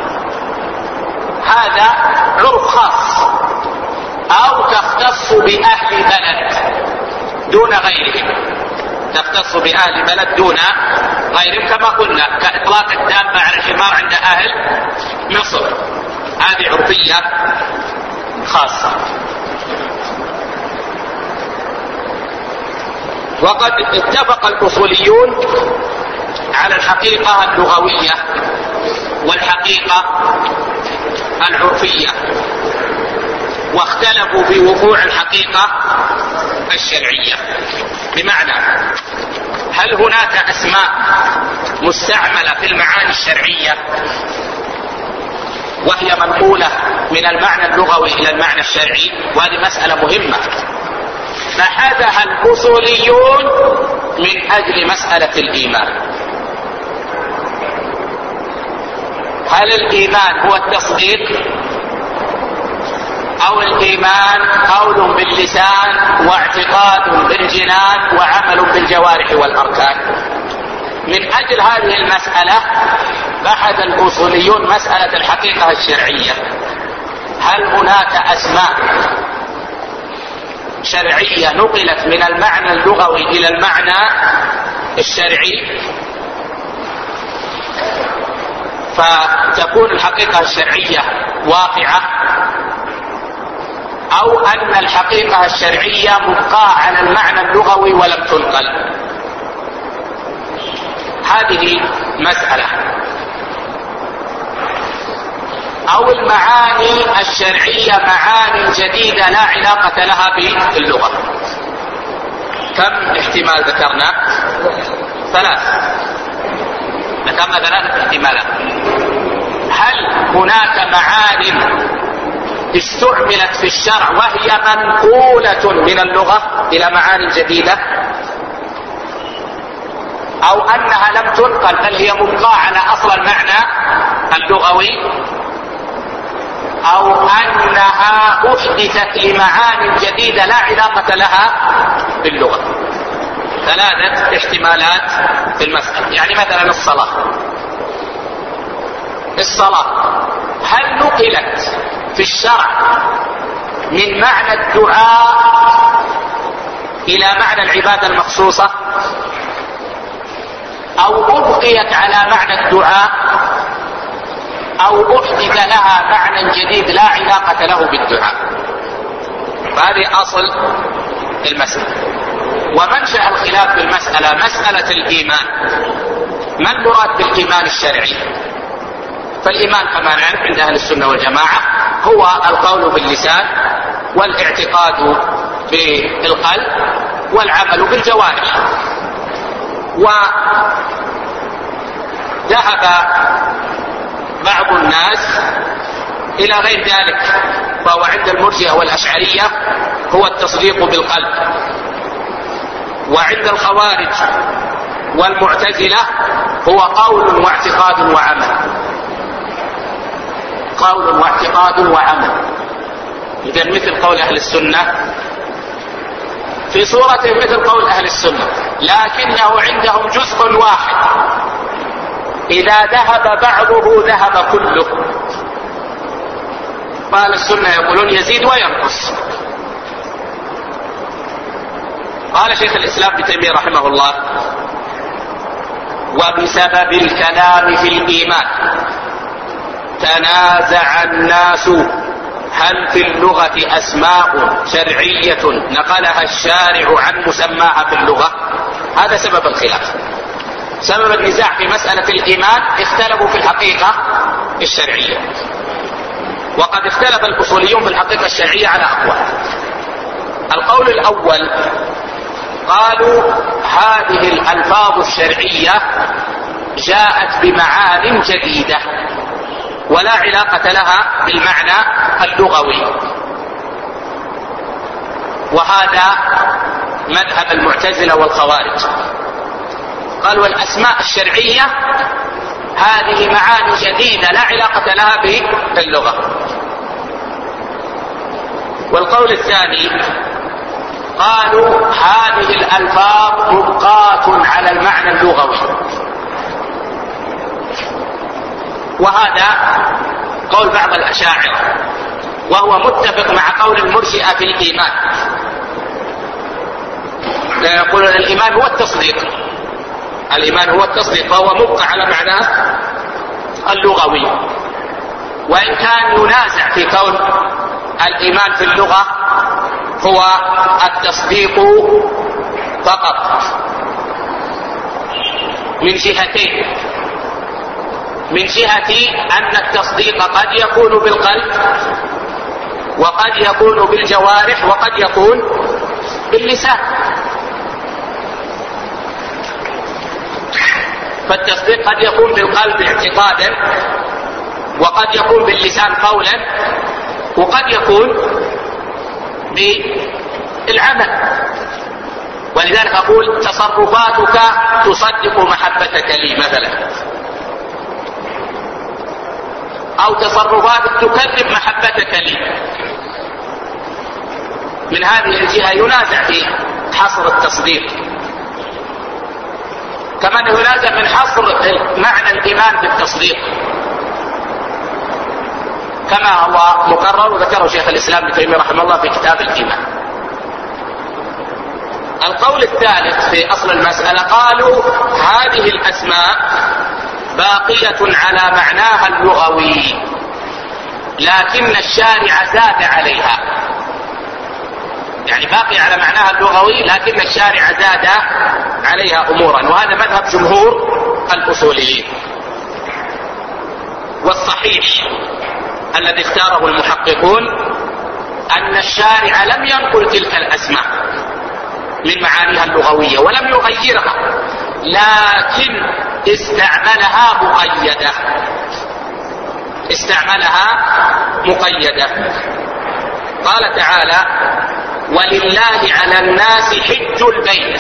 هذا عرف خاص، أو تختص بأهل بلد دون غيرهم، تختص بأهل بلد دون غيرهم، كما قلنا كإطلاق الدابة على الحمار عند أهل مصر، هذه عرفية خاصة. وقد اتفق الأصوليون على الحقيقة اللغوية والحقيقة العرفية، واختلفوا في وقوع الحقيقة الشرعية، بمعنى هل هناك أسماء مستعملة في المعاني الشرعية وهي منقولة من المعنى اللغوي إلى المعنى الشرعي، وهذه مسألة مهمة بحثها الأصوليون من أجل مسألة الإيمان. هل الإيمان هو التصديق، أو الإيمان قول باللسان واعتقاد بالجنان وعمل بالجوارح والأركان؟ من أجل هذه المسألة بحث الأصوليون مسألة الحقيقة الشرعية، هل هناك أسماء شرعية نقلت من المعنى اللغوي إلى المعنى الشرعي فتكون الحقيقة الشرعية واقعة، أو أن الحقيقة الشرعية مبقاة على المعنى اللغوي ولم تنقل؟ هذه مسألة. أو المعاني الشرعية معاني جديدة لا علاقة لها باللغة. كم احتمال ذكرنا؟ ثلاث، ذكرنا ثلاثة احتمالات. هل هناك معان استعملت في الشرع وهي منقولة من اللغة إلى معان جديدة، أو أنها لم تنقل بل هي مبقاة على أصل المعنى اللغوي، أو أنها أحدثت لمعان جديدة لا علاقة لها باللغة؟ ثلاثة احتمالات في المسألة. يعني مثلا الصلاة، الصلاة هل نقلت في الشرع من معنى الدعاء إلى معنى العبادة المخصوصة، أو أبقيت على معنى الدعاء، أو أحدث لها معنى جديد لا علاقة له بالدعاء؟ فهذه أصل المسألة. ومنشأ الخلاف في المسألة مسألة الإيمان، ما المراد بالإيمان الشرعي؟ فالإيمان كما نعرف عند أهل السنة والجماعة هو القول باللسان والاعتقاد بالقلب والعمل بالجوارح. وذهب بعض الناس إلى غير ذلك، فهو عند المرجئة والأشعرية هو التصديق بالقلب، وعند الخوارج والمعتزلة هو قول واعتقاد وعمل، قول واعتقاد وعمل. إذن مثل قول أهل السنة في صورته مثل قول أهل السنة، لكنه عندهم جزء واحد، إذا ذهب بعضه ذهب كله. وأهل السنة يقولون يزيد وينقص. قال شيخ الإسلام ابن تيمية رحمه الله: وبسبب الكلام في الإيمان تنازع الناس هل في اللغة أسماء شرعية نقلها الشارع عن مسماها في اللغة. هذا سبب الخلاف، سبب النزاع في مسألة الإيمان. اختلفوا في الحقيقة الشرعية، وقد اختلف الأصوليون في الحقيقة الشرعية على أقوال. القول الأول قالوا هذه الألفاظ الشرعية جاءت بمعان جديدة ولا علاقة لها بالمعنى اللغوي، وهذا مذهب المعتزلة والخوارج. قالوا والأسماء الشرعية هذه معاني جديدة لا علاقة لها باللغة. والقول الثاني قالوا هذه الألفاظ مبقاة على المعنى اللغوي، وهذا قول بعض الأشاعرة، وهو متفق مع قول المرجئة في الإيمان. يقولون الإيمان هو التصديق، الإيمان هو التصديق، فهو مبقى على معناه اللغوي، وإن كان ينازع في كون الإيمان في اللغة هو التصديق فقط من جهتين: من جهة أن التصديق قد يكون بالقلب وقد يكون بالجوارح وقد يكون باللسان. فالتصديق قد يكون بالقلب اعتقادا، وقد يكون باللسان قولا، وقد يكون بالعمل. ولذلك أقول تصرفاتك تصدق محبتك لي مثلا، أو تصرفاتك تكذب محبتك لي. من هذه الجهة ينازع في حصر التصديق، كما ينازع من حصر معنى الإيمان بالتصديق، كما هو مقرر وذكره شيخ الإسلام ابن تيمية رحمه الله في كتاب الإيمان. القول الثالث في أصل المسألة قالوا هذه الأسماء باقية على معناها اللغوي، لكن الشارع زاد عليها، يعني باقي على معناها اللغوي لكن الشارع زاد عليها أمورا، وهذا مذهب جمهور الأصوليين. والصحيح الذي اختاره المحققون أن الشارع لم ينقل تلك الأسماء من معانيها اللغوية ولم يغيرها، لكن استعملها مقيدة، استعملها مقيدة. قال تعالى: ولله على الناس حج البيت.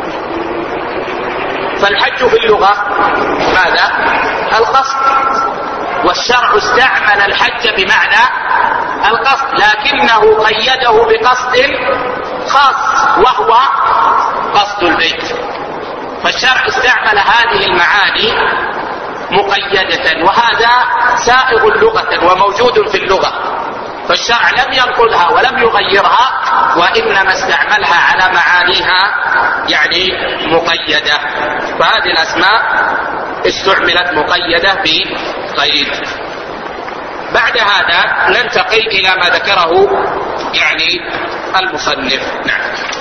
فالحج في اللغة ماذا؟ القصد، والشرع استعمل الحج بمعنى القصد، لكنه قيده بقصد خاص وهو قصد البيت. فالشرع استعمل هذه المعاني مقيدة، وهذا سائغ لغة وموجود في اللغة، فالشرع لم ينقلها ولم يغيرها، وإنما استعملها على معانيها يعني مقيدة. فهذه الأسماء استعملت مقيدة بقيد. بعد هذا ننتقل إلى ما ذكره يعني المصنف. نعم.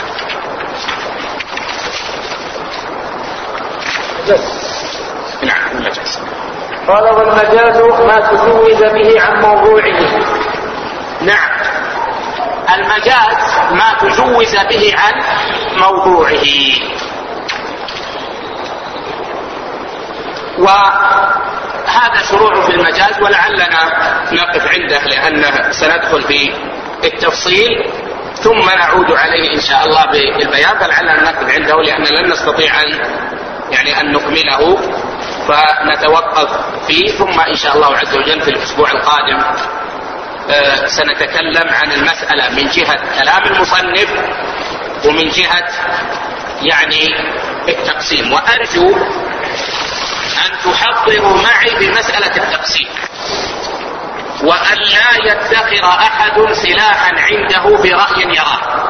نعم المجاز. قال: والمجاز ما تجوز به عن موضوعه. نعم، المجاز ما تجوز به عن موضوعه. وهذا شروع في المجاز، ولعلنا نقف عنده لأنه سندخل في التفصيل ثم نعود عليه إن شاء الله بالبيان، فلعلنا نقف عنده لأن لن نستطيع أن يعني أن نكمله، فنتوقف فيه، ثم إن شاء الله عز وجل في الأسبوع القادم آه سنتكلم عن المسألة من جهة كلام المصنف ومن جهة يعني التقسيم. وأرجو أن تحضروا معي بمسألة التقسيم، وأن لا يدخر أحد سلاحا عنده برأي يراه،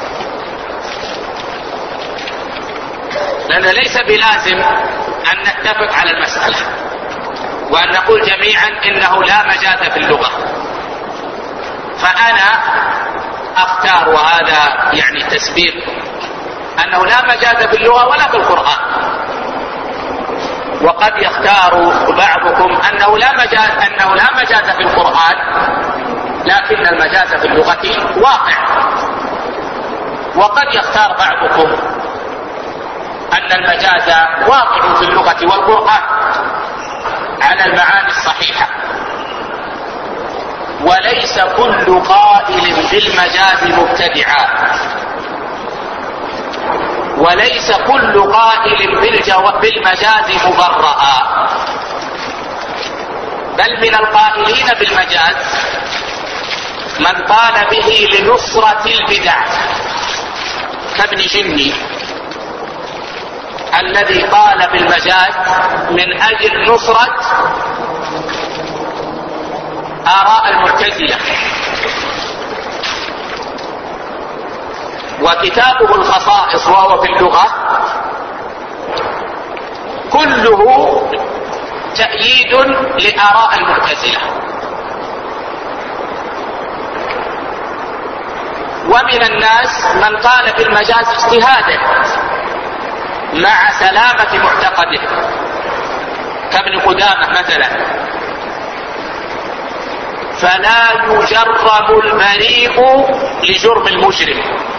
لأن ليس بلازم أن نتفق على المسألة وأن نقول جميعا إنه لا مجاز في اللغة. فأنا أختار، وهذا يعني تسبيق، أنه لا مجاز في اللغة ولا في القرآن. وقد يختار بعضكم أنه لا مجاز أنه لا مجاز في القرآن، لكن المجاز في اللغة واقع. وقد يختار بعضكم أن المجاز واقع في اللغة والقرآن على المعاني الصحيحة. وليس كل قائل بالمجاز مبتدعا، وليس كل قائل بالمجاز مبرئا، بل من القائلين بالمجاز من قال به لنصرة البدع كابن جني الذي قال بالمجاز من أجل نصرة آراء المعتزلة. وكتابه الخصائص وهو في اللغة كله تأييد لآراء المعتزلة. ومن الناس من قال بالمجاز اجتهادا مع سلامة معتقده كابن قدامة مثلا. فلا يجرم البريء لجرم المجرم،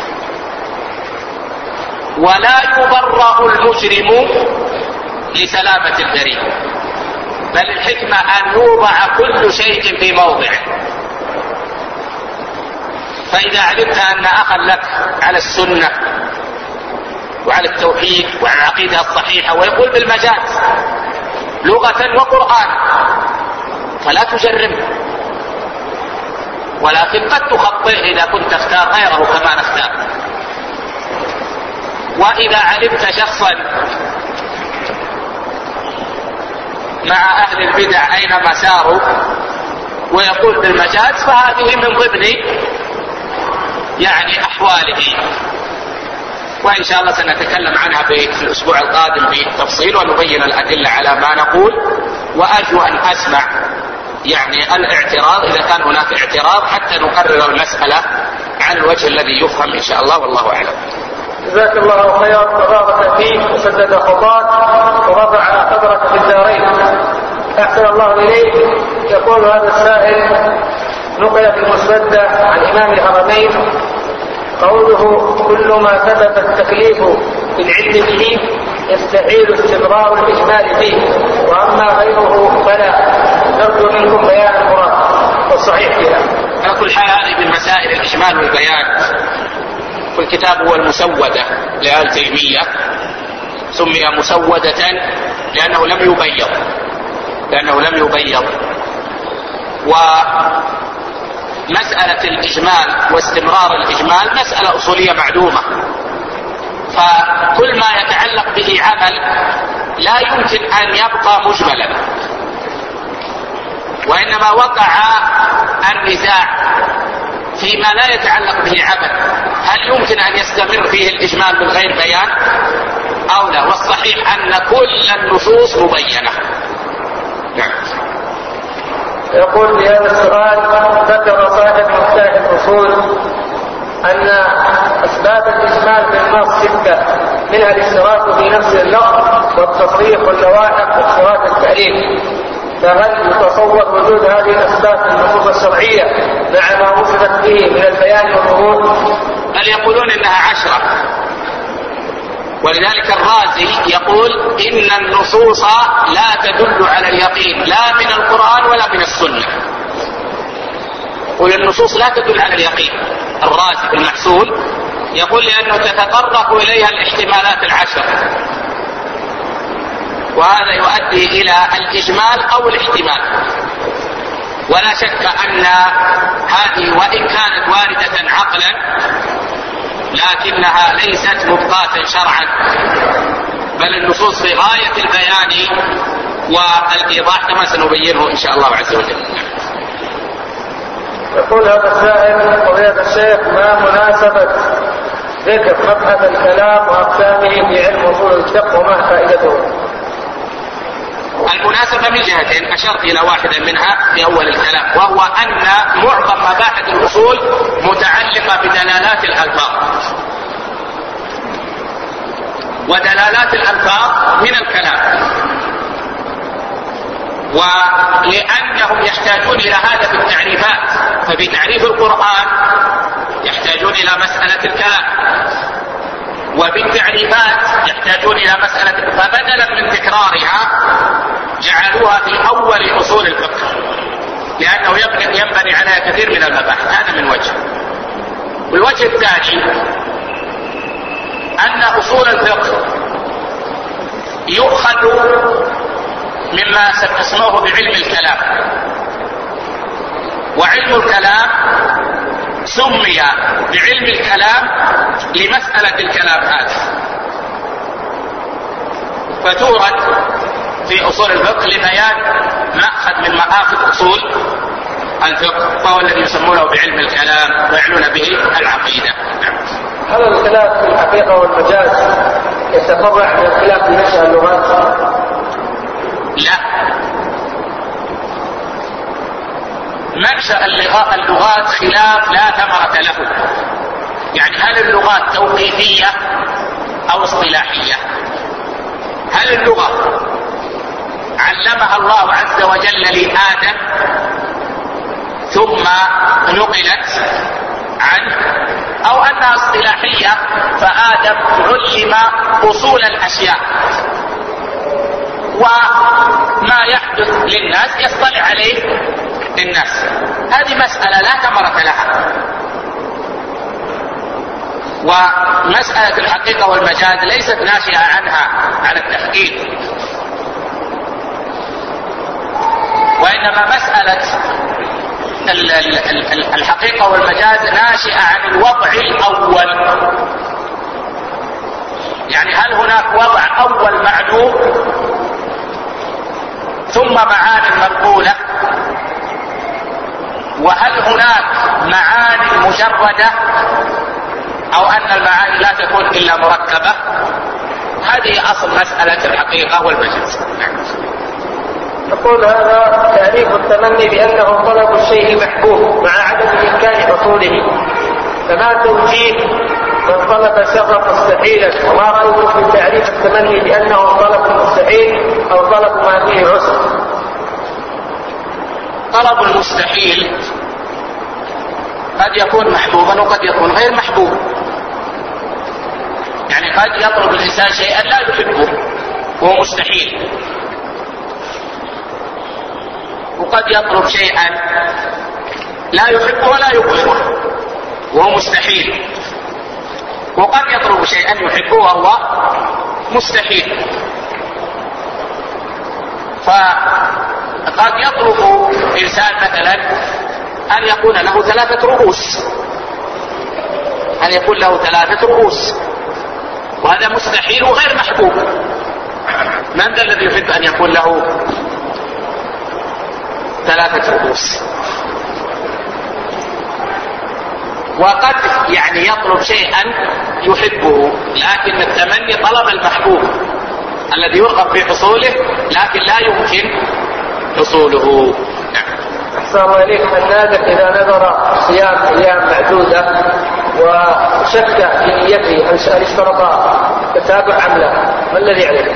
ولا يبرأ المجرم لسلامة البريء، بل الحكمة أن يوضع كل شيء في موضعه. فإذا علمت أن أخا لك على السنة وعلى التوحيد وعلى العقيدة الصحيحة ويقول بالمجاز لغة وقرآن فلا تجرمه، ولكن قد تخطئه إذا كنت تختار غيره كما نختار. وإذا علمت شخصا مع أهل البدع أينما ساروا ويقول بالمجاز فهذه من ضمن يعني أحواله، وإن شاء الله سنتكلم عنها في الأسبوع القادم بالتفصيل ونبين الأدلة على ما نقول. وأرجو أن أسمع يعني الاعتراض إذا كان هناك اعتراض حتى نقرر المسألة على الوجه الذي يفهم إن شاء الله، والله أعلم. جزاك الله خيرا وبارك فيك وسدد خطاك ورفع قدرك في الدارين. أحسن الله إليك. يقول هذا السائل: نقل في المسودة عن إمام الحرمين قوله: كل ما ثبت التكليف بالعلم به يستحيل استمرار الإجمال فيه، وأما غيره فلا. نرجو منكم بيان المراد والصحيح فيها. على كل حال هذه من مسائل الإجمال والبيان، والكتاب هو المسودة لآل تيمية، سمي مسودة لأنه لم يبيض لأنه لم يبيض ومسألة الإجمال واستمرار الإجمال مسألة أصولية معلومة، فكل ما يتعلق به عمل لا يمكن أن يبقى مجملا، وإنما وقع النزاع فيما لا يتعلق به عمل، هل يمكن أن يستمر فيه الإجمال من غير بيان أو لا؟ والصحيح أن كل النصوص مبينة. نعم. يقول في هذا السؤال: ذكر صاحب مفتاح الأصول أن أسباب الإجمال في النص ستة، منها الاشتراك في نفس اللفظ والتصريح واللواحق واشتراك التأليف، فهل يتصور وجود هذه الأسباب في النصوص الشرعية مع ما وصفت به من البيان والظهور؟ بل يقولون إنها عشرة، ولذلك الرازي يقول إن النصوص لا تدل على اليقين لا من القرآن ولا من السنة، والنصوص لا تدل على اليقين. الرازي المحسون يقول لأنه تتطرق إليها الاحتمالات العشر، وهذا يؤدي إلى الإجمال أو الاحتمال. ولا شك أن هذه وإن كانت واردة عقلا لكنها ليست مبقاة شرعا، بل النصوص في غاية البيان والإيضاح كما سنبينه إن شاء الله عز وجل. يقول هذا السائل: فضيلة الشيخ، ما مناسبة ذكر مبحث الكلام وأقسامه في علم أصول الفقه وما فائدته؟ المناسبة من جهتين، أشرت إلى واحدة منها في أول الكلام، وهو أن معظم مباحث الأصول متعلقة بدلالات الألفاظ، ودلالات الألفاظ من الكلام، ولأنهم يحتاجون إلى هذا في التعريفات، ففي تعريف القرآن يحتاجون إلى مسألة الكلام، وبالتعريفات يحتاجون إلى مسألة، فبدلا من تكرارها جعلوها في أول أصول الفقه، لأنه ينبني عليها كثير من المباحث. هذا من وجه. والوجه الثاني أن أصول الفقه يؤخذ مما سموه بعلم الكلام، وعلم الكلام سمي بعلم الكلام لمسألة الكلام هذه، فتورد في أصول الفقه لبيان مأخذ من مآخذ أصول الفقه، وهو الذي يسمونه بعلم الكلام ويعنون به العقيدة. هل الخلاف في الحقيقة والمجاز يتفرع من الخلاف في نشأ اللغات؟ لا، منشأ اللغات خلاف لا ثمرة له. يعني هل اللغات توقيفية أو اصطلاحية؟ هل اللغة علمها الله عز وجل لآدم ثم نقلت عنه، أو أنها اصطلاحية فآدم علم أصول الأشياء وما يحدث للناس يصطلح عليه الناس؟ هذه مسألة لا ثمرة لها. ومسألة الحقيقة والمجاز ليست ناشئة عنها عن التحقيق، وإنما مسألة الحقيقة والمجاز ناشئة عن الوضع الأول. يعني هل هناك وضع أول معلوم ثم معاني منقولة، وهل هناك معاني مجردة، أو أن المعاني لا تكون إلا مركبة؟ هذه أصل مسألة الحقيقة والمجاز. يقول هذا تعريف التمني بأنه طلب الشيء المحبوب مع عدم إمكان حصوله، فما توجيه من طلب شرا مستحيلا؟ وما رأيكم في تعريف التمني بأنه طلب مستحيل أو طلب ما فيه عسر؟ طلب المستحيل قد يكون محبوبا وقد يكون غير محبوب. يعني قد يطلب الإنسان شيئا لا يحبه وهو مستحيل، وقد يطلب شيئا لا يحبه ولا يبغضه وهو مستحيل، وقد يطلب شيئا يحبه وهو مستحيل. فقد يطلب إنسان مثلا أن يكون له ثلاثة رؤوس، أن يكون له ثلاثة رؤوس، وهذا مستحيل وغير محبوب. من ذا الذي يحب أن يكون له ثلاثة رؤوس؟ وقد يعني يطلب شيئا يحبه، لكن التمني طلب المحبوب الذي يرغب في حصوله لكن لا يمكن حصوله. أحسن الله إليك. الناذر إذا نذر صيام أيام معدودة وشك في نيته هل اشترط تتابع أم لا، ما الذي عليه؟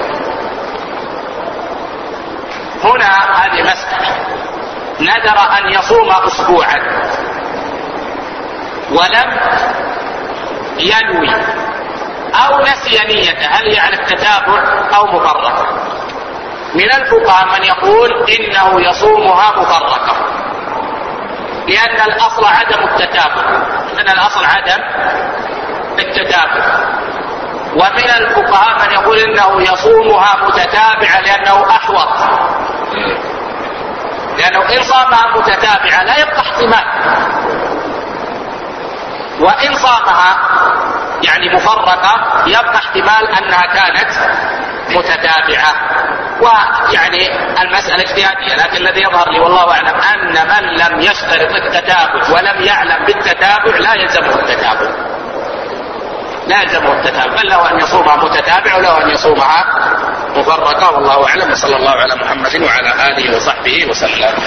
هنا هذه مسألة. نذر أن يصوم أسبوعا ولم ينوي أو نسي نيته، هل يعني التتابع أو مفرقة؟ من الفقهاء من يقول إنه يصومها مفرقة، لأن الأصل عدم التتابع، أن الأصل عدم التتابع. ومن الفقهاء من يقول إنه يصومها متتابعة لأنه أحوط، لأنه إن صامها متتابعة لا يبقى احتمال، وإن صامها يعني مفرقة يبقى احتمال أنها كانت متتابعة. ويعني المسألة اجتهادية، لكن الذي يظهر لي والله أعلم أن من لم يشترط التتابع ولم يعلم بالتتابع لا يلزمه التتابع، لا يلزمه التتابع، بل له أن يصومها متتابعة وله أن يصومها مفرقة. والله أعلم، وصلى الله على محمد وعلى آله وصحبه وسلم.